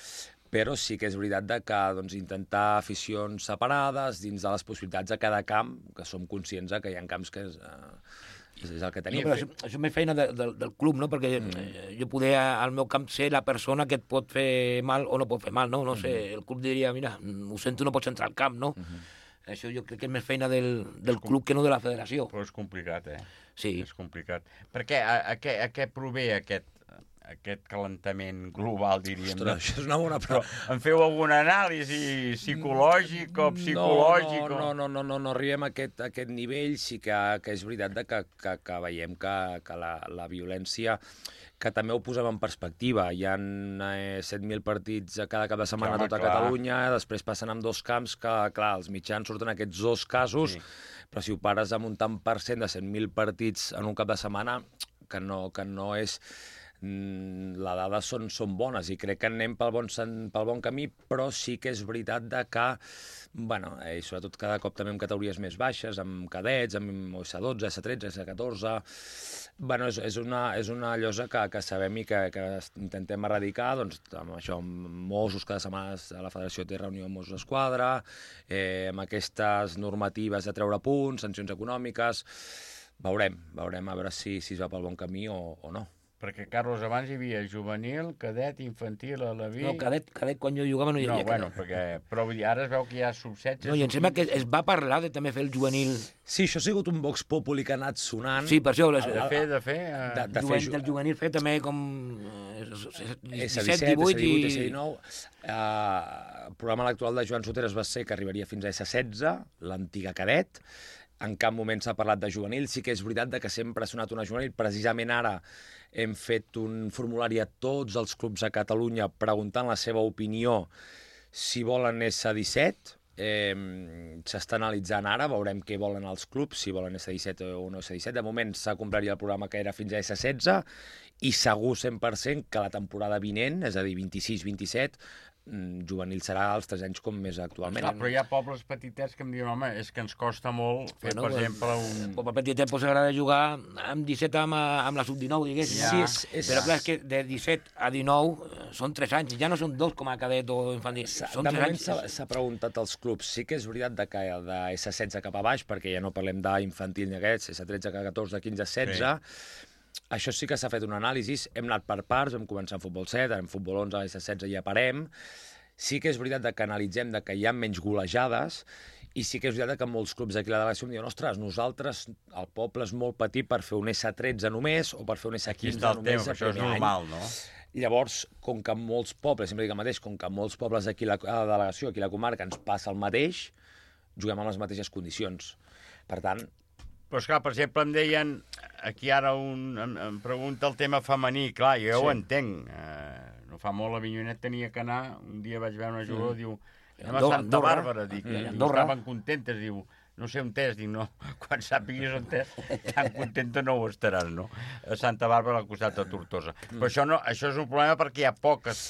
però sí que és veritat que intentar aficions separades dins de les possibilitats de cada camp, que som conscients que hi ha camps que és el que tenim. No, però això és més feina del club, no? Perquè jo poder al meu camp ser la persona que et pot fer mal o no pot fer mal, no? No sé, el club diria, mira, ho sento, no pots entrar al camp, no? Això jo crec que és més feina del club que no de la federació. Però és complicat, Sí. És complicat. Per què? A què prové aquest calentament global, diríem? Ostres, això és una bona pregunta. Però en feu alguna anàlisi psicològic o psicològic? No arribem a aquest nivell. Sí que és veritat que veiem que la violència, que també ho posem en perspectiva. Hi ha 7.000 partits cada cap de setmana a tota Catalunya, després passen amb 2 camps que, clar, els mitjans surten aquests 2 casos, però si ho pares amb un tant per cent de 100.000 partits en un cap de setmana, que no és... Les dades són bones i crec que anem pel bon camí, però sí que és veritat que, i sobretot cada cop també amb categories més baixes, amb cadets, amb S12, S13, S14... És una llosa que sabem i que intentem erradicar, doncs, amb això, amb Mossos, cada setmana la Federació té reunió amb Mossos d'Esquadra, amb aquestes normatives de treure punts, sancions econòmiques... Veurem a veure si es va pel bon camí o no. Perquè, Carlos, abans hi havia juvenil, cadet, infantil, aleví... No, cadet quan jo jugava no hi havia cadet. Però ara es veu que hi ha sub-16... No, i em sembla que es va parlar de també fer el juvenil... Sí, això ha sigut un vox populi que ha anat sonant... Sí, per això... Del juvenil fer també com... 17, 18 i... 19... El programa electoral de Joan Soteres va ser que arribaria fins a S16, l'antiga cadet. En cap moment s'ha parlat de juvenil. Sí que és veritat que sempre ha sonat una juvenil. Precisament ara hem fet un formulari a tots els clubs a Catalunya preguntant la seva opinió si volen S17. S'està analitzant ara, veurem què volen els clubs, si volen S17 o no S17. De moment s'ha complert el programa que era fins a S16 i segur 100% que la temporada vinent, és a dir, 26-27, juvenil serà als 3 anys com més actualment. Clar, però hi ha pobles petitets que em diuen, home, és que ens costa molt fer, per exemple, un... El poble petitet pues agrada jugar amb 17 amb la sub-19, diguéssim. Sí, però clar, és que de 17 a 19 són 3 anys, ja no són 2 com a cadet o infantil. Són 3 anys. S'ha preguntat als clubs, sí que és veritat que de S16 cap a baix, perquè ja no parlem d'infantil ni aquests, S13, 14, 15, 16... Això sí que s'ha fet un anàlisi, hem anat per parts, vam començar en futbol 7, en futbol 11, S16 ja parem. Sí que és veritat que analitzem que hi ha menys golejades i sí que és veritat que molts clubs d'aquí a la delegació em diuen ostres, nosaltres, el poble és molt petit per fer un S13 només o per fer un S15 només a primer any. Això és normal, no? Llavors, com que molts pobles, sempre dic el mateix, com que molts pobles d'aquí a la delegació, aquí a la comarca, ens passa el mateix, juguem amb les mateixes condicions. Per tant... Però, esclar, per exemple, em deien, aquí ara em pregunta el tema femení, clar, jo ho entenc. No fa molt a Avinyonet tenia que anar, un dia vaig veure una jugadora, diu, anem a Santa Bàrbara, dic, estaven contentes, diu, no sé on és, dic, no, quan sàpiguis on és, tan contenta no ho estaràs, no? A Santa Bàrbara al costat de Tortosa. Però això és un problema perquè hi ha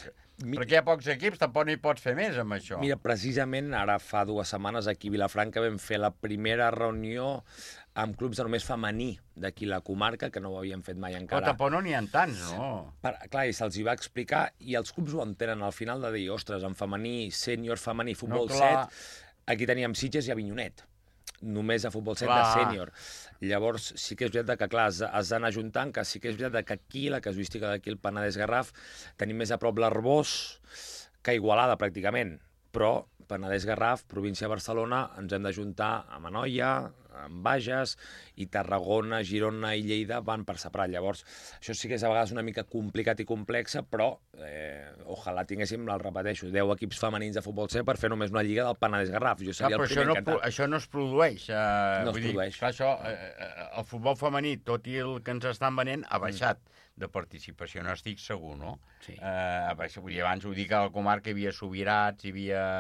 pocs equips, tampoc no hi pots fer més amb això. Mira, precisament ara fa 2 setmanes aquí a Vilafranca vam fer la primera reunió amb clubs de només femení d'aquí la comarca, que no ho havien fet mai encara. Però tampoc no n'hi ha tants, no? Clar, i se'ls hi va explicar, i els clubs ho entenen al final de dir, ostres, en femení, sènior femení, futbol 7, aquí teníem Sitges i Avinyonet, només a futbol 7 de sènior. Llavors, sí que és veritat que, clar, has d'anar ajuntant, que sí que és veritat que aquí, la casuística d'aquí, el Penedès-Garraf, tenim més a prop l'Arbós que Igualada, pràcticament. Però Penedès-Garraf, província de Barcelona, ens hem d'ajuntar amb Anoia, amb Bages, i Tarragona, Girona i Lleida van per separat. Llavors, això sí que és a vegades una mica complicat i complexa, però ojalà tinguéssim, el repeteixo, 10 equips femenins de futbol 7 per fer només una lliga del Penedès-Garraf. Jo seria el primer encantat. Això no es produeix. No es produeix. Clar, això, el futbol femení, tot i el que ens estan venent, ha baixat de participació, no estic segur, no? Sí. Vull dir, abans ho dic, a la comarca hi havia Subirats, hi havia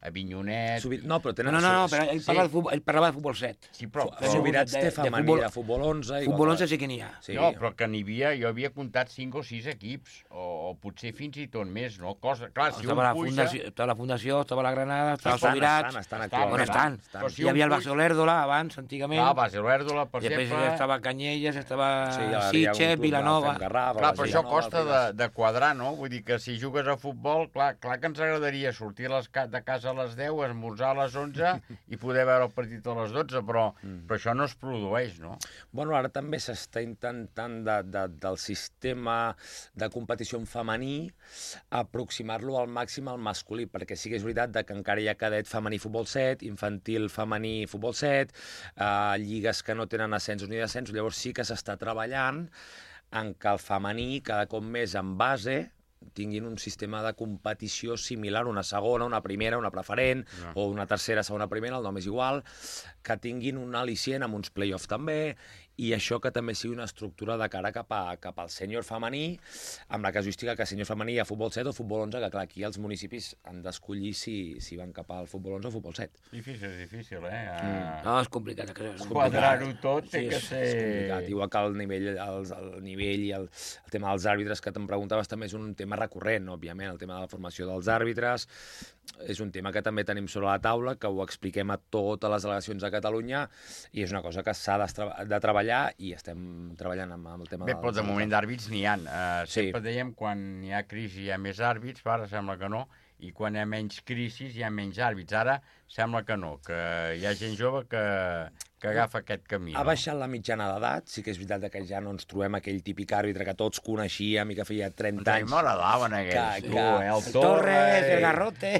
Avinyonet... No, però tenen... No, però ell parlava de futbol 7. Sí, però... Subirats té femení, de futbol 11... Futbol 11 sí que n'hi ha. No, però que n'hi havia, jo havia comptat 5 o 6 equips, o potser fins i tot més, no? Clar, si un puja... Estava la Fundació, estava la Granada, estava Subirats... Estan. Hi havia el Base Olèrdola abans, antigament. Ah, Base Olèrdola, per exemple... Després estava Canyelles, estava Sitges, Vilanova... Clar, però això costa de quadrar, no? Vull dir que si jugues a futbol, clar que ens agradaria sortir de casa a les 10, esmorzar a les 11 i poder veure el partit a les 12, però això no es produeix, no? Bueno, ara també s'està intentant del sistema de competició en femení aproximar-lo al màxim al masculí, perquè sí que és veritat que encara hi ha cadet femení futbol 7, infantil femení futbol 7, lligues que no tenen ascensos ni descensos, llavors sí que s'està treballant en que el femení cada cop més en base tinguin un sistema de competició similar, una segona, una primera, una preferent, o una tercera, segona, primera, el nom és igual, que tinguin un al·licient amb uns play-off també, i això que també sigui una estructura de cara cap al sènior femení, amb la casuística que sènior femení hi ha futbol 7 o futbol 11, que clar, aquí els municipis han d'escollir si van cap al futbol 11 o futbol 7. Difícil, No, és complicat. Quadrar-ho tot té que ser... És complicat, igual que el nivell i el tema dels àrbitres, que te'n preguntaves, també és un tema recurrent, òbviament, el tema de la formació dels àrbitres, és un tema que també tenim sobre la taula, que ho expliquem a totes les delegacions de Catalunya, i és una cosa que s'ha de treballar, i estem treballant amb el tema... Bé, però de moment d'àrbits n'hi ha. Sempre dèiem, quan hi ha crisi hi ha més àrbits, ara sembla que no, i quan hi ha menys crisis hi ha menys àrbits. Ara sembla que no, que hi ha gent jove que agafa aquest camí. Ha baixat la mitjana d'edat, sí que és veritat que ja no ens trobem aquell típic àrbitre que tots coneixíem i que feia 30 anys. A mi m'agradaven aquells, el Torres, el Garrote...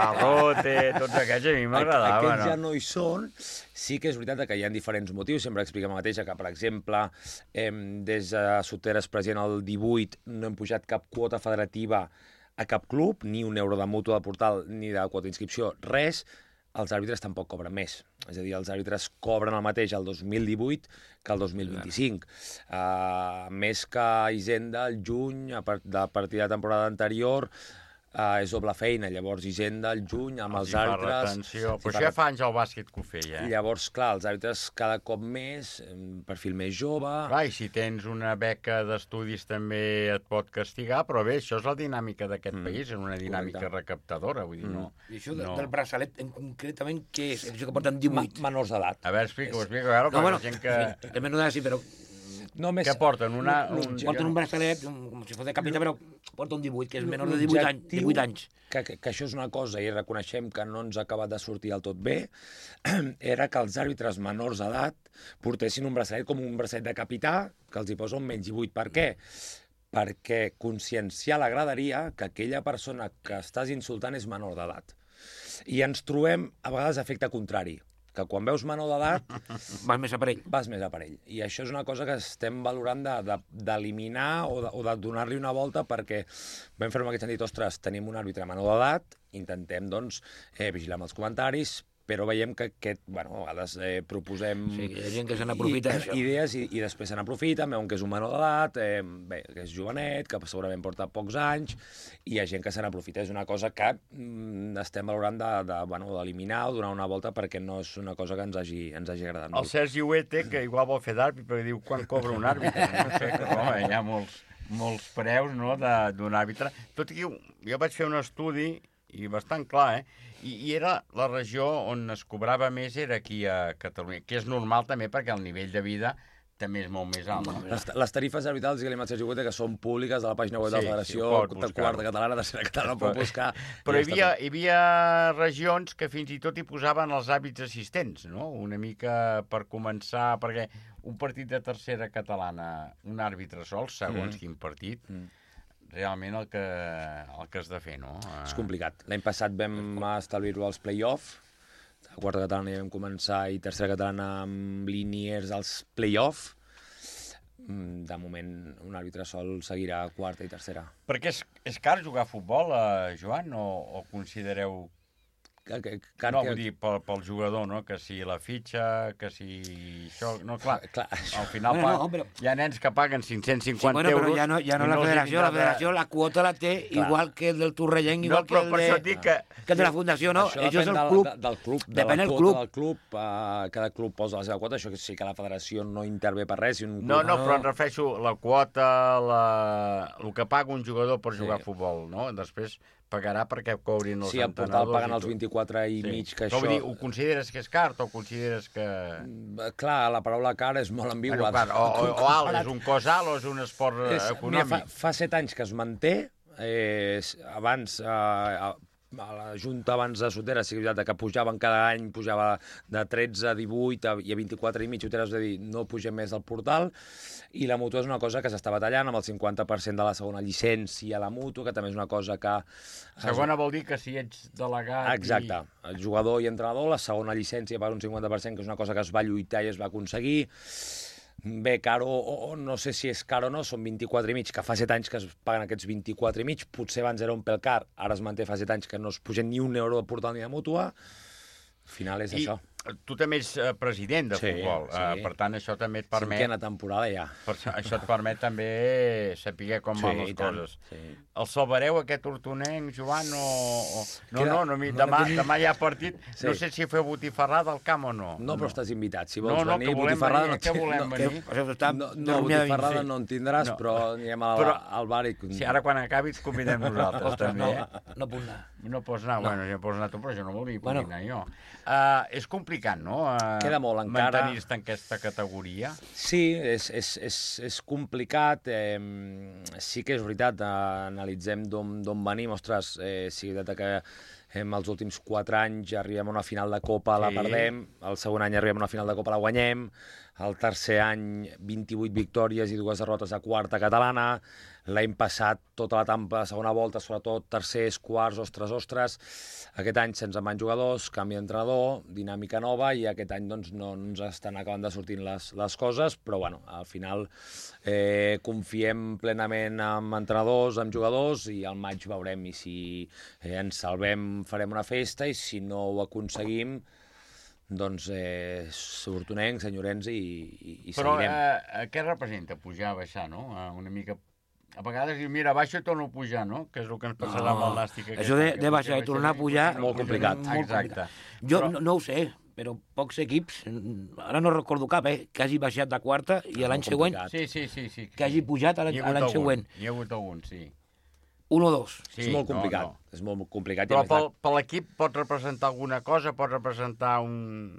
tots aquests a mi m'agradaven. Aquests ja no hi són. Sí que és veritat que hi ha diferents motius, sempre expliquem la mateixa, que per exemple, des de Soteres president el 18 no hem pujat cap quota federativa a cap club, ni un euro de mutu del portal, ni de quota d'inscripció, res. Els àrbitres tampoc cobren més. És a dir, els àrbitres cobren el mateix el 2018 que el 2025. Més que Hisenda, el juny, a partir de la temporada anterior, és doble feina. Llavors, Hisenda, el juny, amb els àrbitres... Però això ja fa anys el bàsquet que ho feia. Llavors, clar, els àrbitres cada cop més, perfil més jove... Clar, i si tens una beca d'estudis també et pot castigar, però bé, això és la dinàmica d'aquest país, és una dinàmica recaptadora, vull dir, no... I això del braçalet, concretament, què és? Això que porten 18. Menors d'edat. A veure, explica-ho, perquè la gent que... També no ha de ser, però... Què porten? Porten un braçalet, com si fos de capità, però porta un 18, que és menor de 18 anys. Que això és una cosa, i reconeixem que no ens ha acabat de sortir del tot bé, era que els àrbitres menors d'edat portessin un braçalet com un braçalet de capità, que els hi posa un menys 18. Per què? Perquè conscienciar la graderia que aquella persona que estàs insultant és menor d'edat. I ens trobem, a vegades, efecte contrari, que quan veus menor d'edat... Vas més a per ell. Vas més a per ell. I això és una cosa que estem valorant d'eliminar o de donar-li una volta, perquè vam fer-ho en aquest sentit, ostres, tenim un àrbitre menor d'edat, intentem, doncs, vigilar amb els comentaris, però veiem que a vegades proposem... Sí, hi ha gent que se n'aprofita d'això. Idees i després se n'aprofita, veuen que és un menor d'edat, que és jovenet, que segurament porta pocs anys, i hi ha gent que se n'aprofita. És una cosa que estem valorant d'eliminar o donar una volta, perquè no és una cosa que ens hagi agradat molt. El Sergi Huete, que igual vol fer d'àrbit, perquè diu, quan cobra un àrbitre? No sé, home, hi ha molts preus d'un àrbitre. Tot i que jo vaig fer un estudi, i bastant clar, I era la regió on es cobrava més era aquí a Catalunya, que és normal també perquè el nivell de vida també és molt més alt. Les tarifes arbitrals, que l'Imatge Sergi Huete, que són públiques de la pàgina web de la Federació, quarta catalana, tercera catalana, pot buscar. Però hi havia regions que fins i tot hi posaven els àrbits assistents, no? Una mica per començar, perquè un partit de tercera catalana, un àrbitre sol, segons quin partit, realment el que has de fer, no? És complicat. L'any passat vam establir-ho als play-off, a quarta catalana ja vam començar, i tercera catalana amb líniers als play-off. De moment, un àrbitre sol seguirà quarta i tercera. Perquè és car jugar a futbol, Joan, o considereu No, vull dir, pel jugador, no? Que si la fitxa, que si això... No, clar, al final hi ha nens que paguen 550 euros... Però ja no la federació, la quota la té igual que el del Torrellenc, igual que el de la Fundació, no? Això depèn del club. Depèn del club. Cada club posa la seva quota, això sí que la federació no intervé per res. No, però em refereixo la quota, el que paga un jugador per jugar a futbol, no? Després pagarà perquè cobrin els entrenadors. Sí, al portal paguen els 24 i mig, que això... Vull dir, ho consideres que és car o consideres que... Clar, la paraula car és molt ambigua. O alt, és un cos alt o és un esport econòmic? Mira, fa 7 anys que es manté. Abans... a la Junta abans de Sotera, sí que pujaven cada any, pujava de 13 a 18 i a 24 i mig, és a dir, no pugem més al portal, i la mútua és una cosa que s'està batallant amb el 50% de la segona llicència a la mútua, que també és una cosa que... Segona vol dir que si ets delegat... Exacte, el jugador i entrenador, la segona llicència per un 50%, que és una cosa que es va lluitar i es va aconseguir. Bé, car o no sé si és car o no, són 24 i mig, que fa 7 anys que es paguen aquests 24 i mig, potser abans era un pèl car, ara es manté fa 7 anys que no es pugen ni un euro de portal ni de mútua, al final és això. Tu també ets president de futbol, per tant això també et permet... 5a temporada ja. Això et permet també saber com van les coses. El salvareu aquest hortonenc, Joan, o... Demà hi ha partit, no sé si feu botifarrada al camp o no. No, però estàs invitat, si vols venir, botifarrada no... Que volem venir? No, botifarrada no en tindràs, però anirem al bar i... Sí, ara quan acabi et convidem nosaltres, també. No puc anar. No pots anar, bueno, ja pots anar tu, però jo no volia anar jo. És complicat, no? Queda molt encara. Mantenir-te en aquesta categoria. Sí, és complicat. Sí que és veritat, analitzem d'on venim. Ostres, sí, és veritat que els últims 4 anys arribem a una final de Copa, la perdem. El segon any arribem a una final de Copa, la guanyem. El tercer any, 28 victòries i 2 derrotes a quarta catalana. L'any passat, tota la tampa, segona volta, sobretot tercers, quarts, ostres. Aquest any se'ns en van jugadors, canvi d'entrenador, dinàmica nova, i aquest any doncs, no ens estan acabant de sortir les coses, però bueno, al final confiem plenament en entrenadors, en jugadors, i al maig veurem, i si ens salvem farem una festa, i si no ho aconseguim, doncs sortonencs, senyorens, i seguirem. Però què representa pujar, baixar, no? Una mica... A vegades diu, mira, baixo i torno a pujar, no? Que és el que ens passarà amb el nàstic. Això de baixar i tornar a pujar... Molt complicat. Exacte. Jo no ho sé, però pocs equips, ara no recordo cap, que hagi baixat de quarta i l'any següent que hagi pujat l'any següent. Hi ha hagut algun, sí. 1 o 2. És molt complicat. És molt complicat. Però per l'equip pot representar alguna cosa? Pot representar un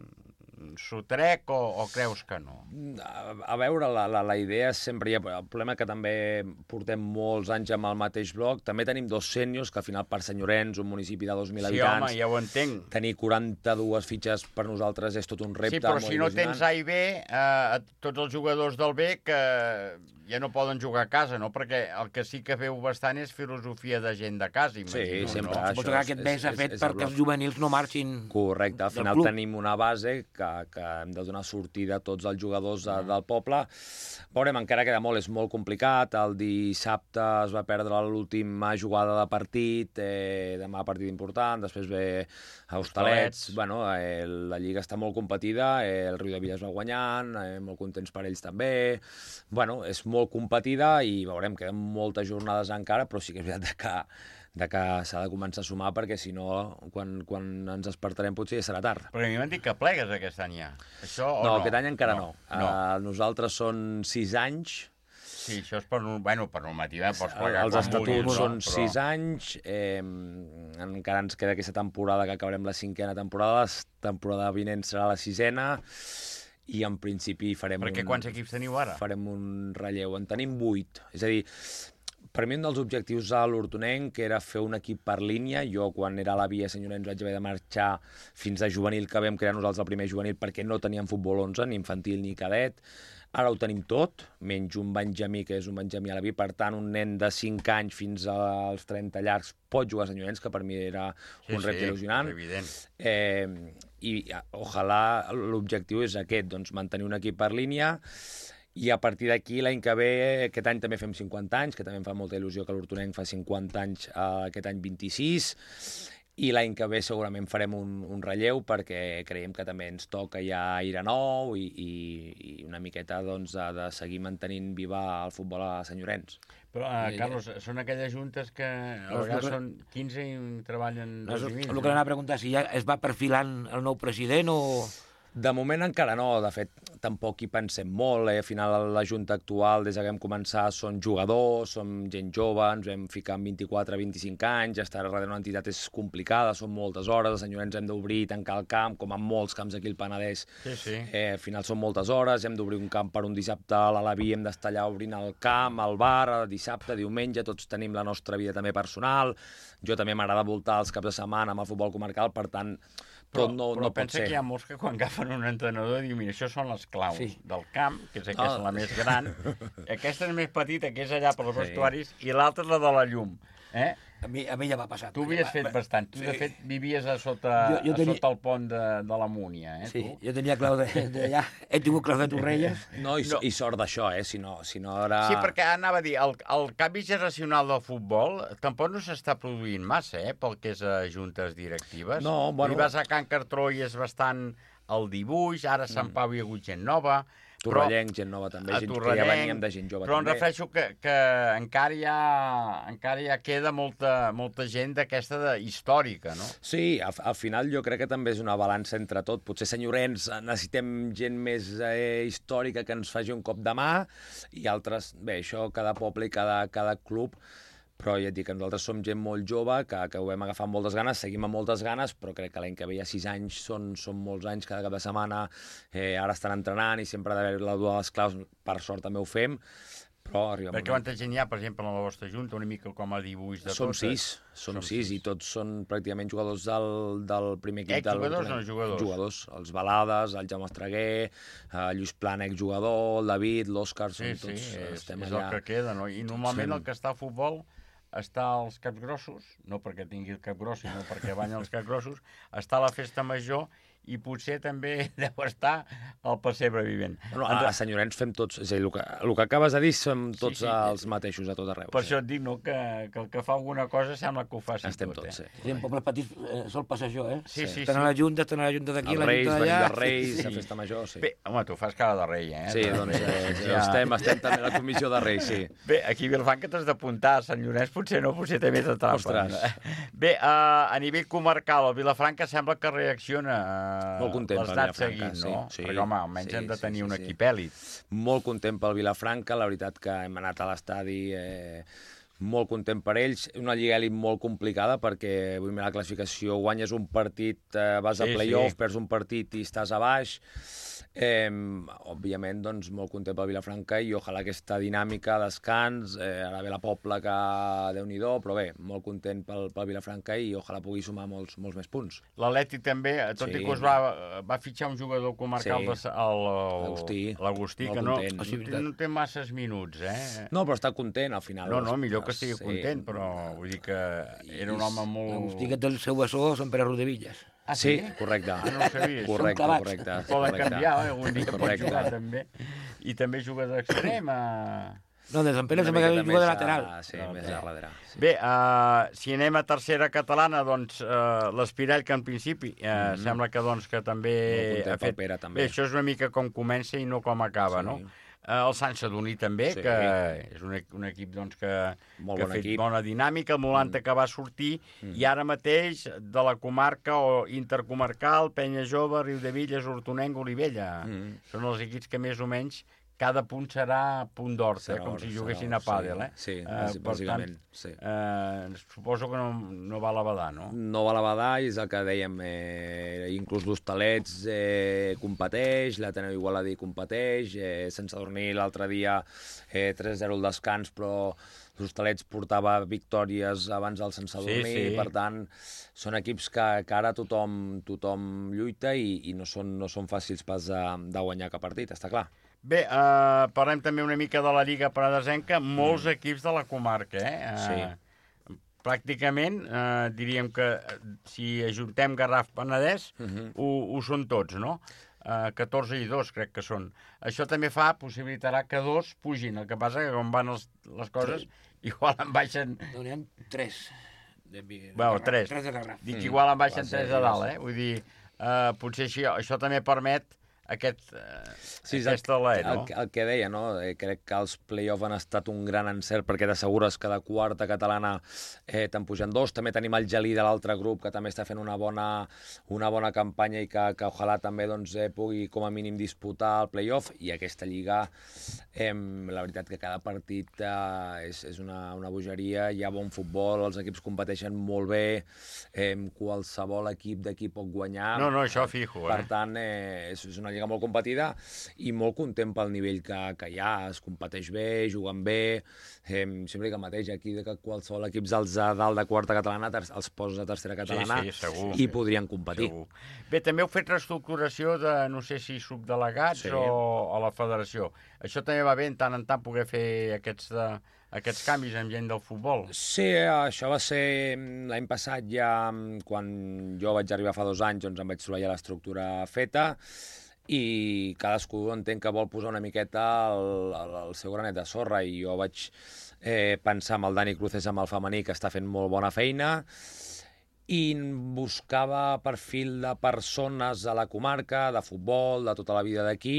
sotrec o creus que no? A veure, la idea sempre hi ha... El problema que també portem molts anys amb el mateix bloc. També tenim 2 sèniors, que al final per Senyorens, un municipi de 2.000 habitants... Sí, home, ja ho entenc. Tenir 42 fitxes per nosaltres és tot un repte. Sí, però si no tens A i B, tots els jugadors del B que ja no poden jugar a casa, no? Perquè el que sí que veu bastant és filosofia de gent de casa, imagino. Sí, sempre. No? Suposo que aquest B s'ha fet perquè els juvenils no marxin. Correcte, al final tenim una base que hem de donar sortida a tots els jugadors del poble. Veurem, encara queda molt, és molt complicat. El dissabte es va perdre l'última jugada de partit, demà partit important, després ve Hostalets. Bueno, la Lliga està molt competida, el Riudebitlles va guanyant, molt contents per ells també. Bueno, és molt competida i veurem, queden moltes jornades encara, però sí que és veritat que s'ha de començar a sumar, perquè si no, quan ens despertarem potser ja serà tard. Però a mi m'han dit que plegues aquest any ja. Això o no? Aquest any encara no. Nosaltres són 6 anys. Sí, això és per normativa, pots plegar els estatuts són 6 anys, encara ens queda aquesta temporada, que acabarem la 5a temporada, la temporada vinent serà la 6a, i en principi farem Perquè quants equips teniu ara? Farem un relleu. En tenim 8. És a dir, per mi un dels objectius a l'Hortonenc era fer un equip per línia. Jo, quan era a la Via Senyorens, vaig haver de marxar fins a juvenil, que vam crear nosaltres el primer juvenil, perquè no teníem futbol 11, ni infantil ni cadet. Ara ho tenim tot, menys un benjamí, que és un benjamí a la Via. Per tant, un nen de 5 anys fins als 30 llargs pot jugar a Senyorens, que per mi era un repte il·lusionant. Evident. I ojalà l'objectiu és aquest, doncs mantenir un equip per línia, i a partir d'aquí l'any que ve, aquest any també fem 50 anys, que també em fa molta il·lusió que l'Hortonenc fa 50 anys, aquest any 26, i l'any que ve segurament farem un relleu perquè creiem que també ens toca ja aire nou i una miqueta doncs, de seguir mantenint viva el futbol a Sant Llorenç. Però, Carlos, són aquelles juntes que a vegades són 15 i treballen 2 i mig. El que anava a preguntar, si ja es va perfilant el nou president o... De moment encara no, de fet, tampoc hi pensem molt. Al final, la Junta actual, des que vam començar, són jugadors, som gent jove, ens vam ficar amb 24-25 anys, estar darrere una entitat és complicada, són moltes hores, a Sant Llorenç hem d'obrir i tancar el camp, com en molts camps aquí al Penedès. Sí. Al final són moltes hores, hem d'obrir un camp per un dissabte a l'Alaví, hem d'estar allà obrint el camp, al bar, dissabte, diumenge, tots tenim la nostra vida també personal. Jo també m'agrada voltar els caps de setmana amb el futbol comarcal, per tant, tot no pot ser. Però pensa que hi ha molts que quan agafen un entrenador diuen, mira, això són les claus del camp, que és aquesta la més gran, aquesta és més petita, que és allà pels vestuaris, i l'altra és la de la llum. A mi ja m'ha passat. Tu havies fet bastant. Tu, de fet, vivies a sota el pont de la Múnia, Sí, jo tenia clau d'allà. He tingut clau de Torrelles. No, i sort d'això, si no ara... Sí, perquè anava a dir, el canvi generacional del futbol tampoc no s'està produint massa, pel que és a juntes directives. No, bueno... I vas a Can Cartró i és bastant el dibuix, ara a Sant Pau hi ha hagut gent nova... Torrellenc, gent nova també, gent que ja veníem de gent jove però també. Però em refereixo que encara ja queda molta gent d'aquesta històrica, no? Sí, al final jo crec que també és una balança entre tot. Potser Sant Llorenç necessitem gent més històrica que ens faci un cop de mà i altres, bé, això cada poble i cada club, però ja et dic que nosaltres som gent molt jove, que ho vam agafar amb moltes ganes, seguim amb moltes ganes, però crec que l'any que ve hi ha 6 anys, són molts anys cada cap de setmana, ara estan entrenant i sempre ha d'haver la duda de les claus, per sort també ho fem, però arribem... Perquè quanta gent hi ha, per exemple, en la vostra junta, una mica com a dibuix de Som 6 i tots són pràcticament jugadors del primer equip. Exjugadors o no jugadors? Jugadors, els Balades, el Jaume Estreguer, Lluís Plana, exjugador, el David, l'Òscar, són tots... és el que queda, no? I normalment el que està a futbol està als caps grossos, no perquè tingui el cap gros, sinó perquè banyen els caps grossos, està a la festa major i potser també deu estar al pessebre vivent. Bueno, a Sant Llorenç fem tots, és a dir, el que acabes de dir som tots els mateixos a tot arreu. Per això et dic, no, que el que fa alguna cosa sembla que ho faci Estem tot. Tots, Sí, en pobles petits sol passar això, Sí. Tant a la Junta d'aquí, la Junta d'allà. Venim de Reis, a festa major, sí. Bé, home, tu fas cara de rei, Sí, doncs estem també a la comissió de Reis, sí. Bé, aquí a Vilafranca t'has d'apuntar, a Sant Llorenç potser no, potser també t'atrapa. Ostres. Bé, a nivell comarcal, el Vilafranca sembla que reacciona. Molt content per Vilafranca, seguint, no? Sí. Perquè, home, almenys hem de tenir un equip èlit. Molt content pel Vilafranca, la veritat que hem anat a l'estadi molt content per ells. Una lliga èlit molt complicada perquè, vull mirar la classificació, guanyes un partit, vas a play-off, perds un partit i estàs a baix. Òbviament, doncs, molt content pel Vilafranca i ojalà aquesta dinàmica, descans, ara ve la Pobla que Déu-n'hi-do, però bé, molt content pel Vilafranca i ojalà pugui sumar molts més punts. L'Atlètic també, tot i que us va fitxar un jugador comarcal, l'Agustí, que no té masses minuts, No, però està content al final. No, millor que estigui content, però vull dir que era un home molt... L'Agustí que té el seu bessó Sant Pere Rodevillas. Ah, sí? Correcte. No ho sabia. Correcte. Poden canviar, algun dia pot jugar també. I també juga d'extrem. No, de Sant Pere sembla que juga de lateral. Sí, més a darrere. Bé, si anem a tercera catalana, doncs l'Espirall, que en principi sembla que també ha fet... Bé, això és una mica com comença i no com acaba, no? El Sant Sadurní també, que és un equip que ha fet bona dinàmica, el Molanta que va sortir, i ara mateix de la comarca o intercomarcal, Penya Jove, Riudevilles, Hortonenc, Olivella. Són els equips que més o menys cada punt serà punt d'or, com si juguessin a pàdel. Sí, bàsicament. Suposo que no va a l'Abadà, no? No va a l'Abadà, i és el que dèiem, inclús l'Hostalets competeix, l'Ateneu Igualadí competeix, Sant Sadurní l'altre dia 3-0 al descans, però l'Hostalets portava victòries abans del Sant Sadurní, per tant, són equips que ara tothom lluita i no són fàcils pas de guanyar cap partit, està clar. Bé, parlem també una mica de la Lliga Penedesenca, molts equips de la comarca, Sí. Pràcticament, diríem que si ajuntem Garraf Penedès, ho són tots, no? 14 i 2 crec que són. Això també possibilitarà que 2 pugin. El que passa que quan van les coses, igual en baixen... N'hi ha 3. Bueno, 3. 3 de Garraf. Dic, igual en baixen 3 a dalt, Vull dir, potser això també permet aquesta alè, no? El que deia, no? Crec que els play-off han estat un gran encert perquè t'assegures que de quarta catalana te'n pugen 2. També tenim el Gelí de l'altre grup, que també està fent una bona campanya i que ojalà també pugui com a mínim disputar el play-off. I aquesta lliga, la veritat que cada partit és una bogeria, hi ha bon futbol, els equips competeixen molt bé, qualsevol equip d'aquí pot guanyar. No, això fijo. Per tant, és una lliga molt competida i molt content pel nivell que hi ha, es competeix bé, juguen bé, sempre que mateix aquí que qualsevol equips dels de dalt de quarta catalana els posa a tercera catalana i podrien competir. Segur. Bé, també heu fet reestructuració de, no sé si subdelegats o a la federació. Això també va bé en tant poder fer aquests canvis amb gent del futbol? Sí, això va ser l'any passat ja, quan jo vaig arribar fa 2 anys, doncs em vaig trobar ja l'estructura feta, i cadascú entenc que vol posar una miqueta el seu granet de sorra, i jo vaig pensar amb el Dani Cruces, amb el femení, que està fent molt bona feina, i buscava perfil de persones a la comarca, de futbol, de tota la vida d'aquí,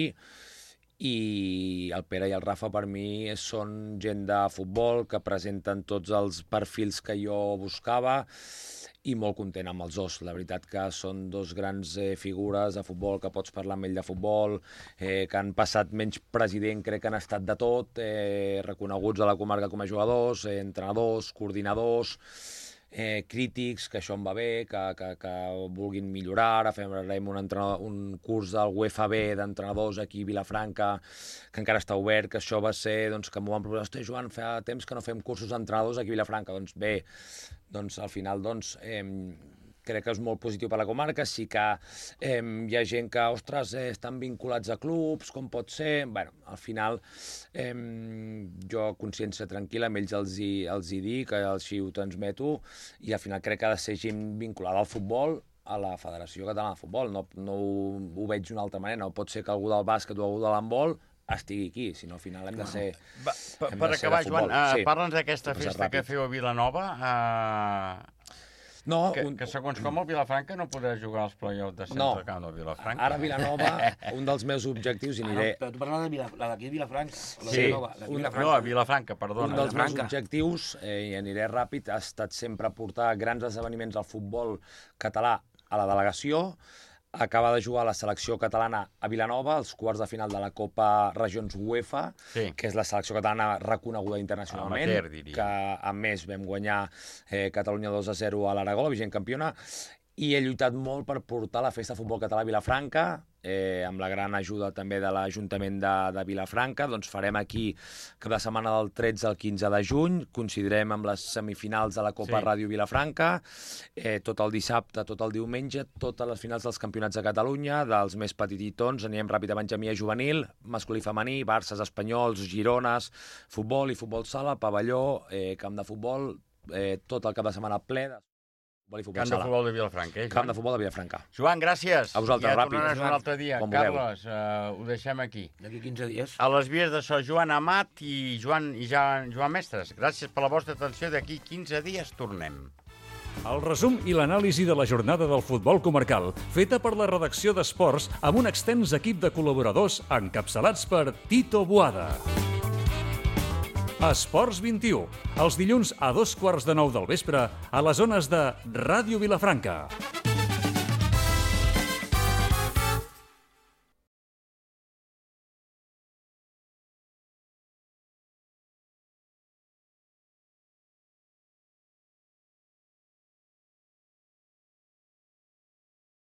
i el Pere i el Rafa per mi són gent de futbol que presenten tots els perfils que jo buscava, i molt content amb els dos. La veritat que són 2 grans figures de futbol, que pots parlar amb ell de futbol, que han passat menys president, crec que han estat de tot, reconeguts a la comarca com a jugadors, entrenadors, coordinadors, crítics, que això em va bé, que vulguin millorar. Ara farem un curs del UFB d'entrenadors aquí a Vilafranca, que encara està obert, que això va ser, que m'ho van proposar, hosti, Joan, fa temps que no fem cursos d'entrenadors aquí a Vilafranca. Doncs bé, al final, crec que és molt positiu per la comarca. Sí que hi ha gent que, ostres, estan vinculats a clubs, com pot ser? Bueno, al final, jo, consciència tranquil·la, amb ells els hi dic, així ho transmeto, i al final crec que ha de ser gent vinculada al futbol, a la Federació Catalana de Futbol. No ho veig d'una altra manera. No pot ser que algú del bàsquet o algú de l'handbol estigui aquí, sinó al final hem de ser... Per acabar, Joan, parla'ns d'aquesta festa que feu a Vilanova, que segons com el Vilafranca no podrà jugar als play-offs de centre camp del Vilafranca. Ara Vilanova, un dels meus objectius, i aniré... Però tu parles de la d'aquí Vilafranca? Sí, no, a Vilafranca, perdona. Un dels meus objectius, i aniré ràpid, ha estat sempre portar grans esdeveniments al futbol català a la delegació. Acaba de jugar la selecció catalana a Vilanova, als quarts de final de la Copa Regions UEFA, que és la selecció catalana reconeguda internacionalment, que a més vam guanyar Catalunya 2-0 a l'Aragó, la vigent campiona, i he lluitat molt per portar la festa de futbol català a Vilafranca, amb la gran ajuda també de l'Ajuntament de Vilafranca. Doncs farem aquí cap de setmana del 13 al 15 de juny, coincidirem amb les semifinals de la Copa Ràdio Vilafranca, tot el dissabte, tot el diumenge, totes les finals dels campionats de Catalunya, dels més petititons, anirem ràpid a Benjamí juvenil, masculí femení, Barces, Espanyols, Girones, futbol i futbol sala, pavelló, camp de futbol, tot el cap de setmana ple de Camp de futbol de Vilafranca, Camp de futbol de Vilafranca. Joan, gràcies. A vosaltres, ràpid. Ja tornaràs un altre dia. Carles, ho deixem aquí. D'aquí 15 dies. A les vies de so, Joan Amat i Joan Mestres. Gràcies per la vostra atenció. D'aquí 15 dies tornem. El resum i l'anàlisi de la jornada del futbol comarcal, feta per la redacció d'Esports amb un extens equip de col·laboradors encapçalats per Tito Boada. Esports 21, els dilluns a 2:15 del vespre a les ones de Ràdio Vilafranca.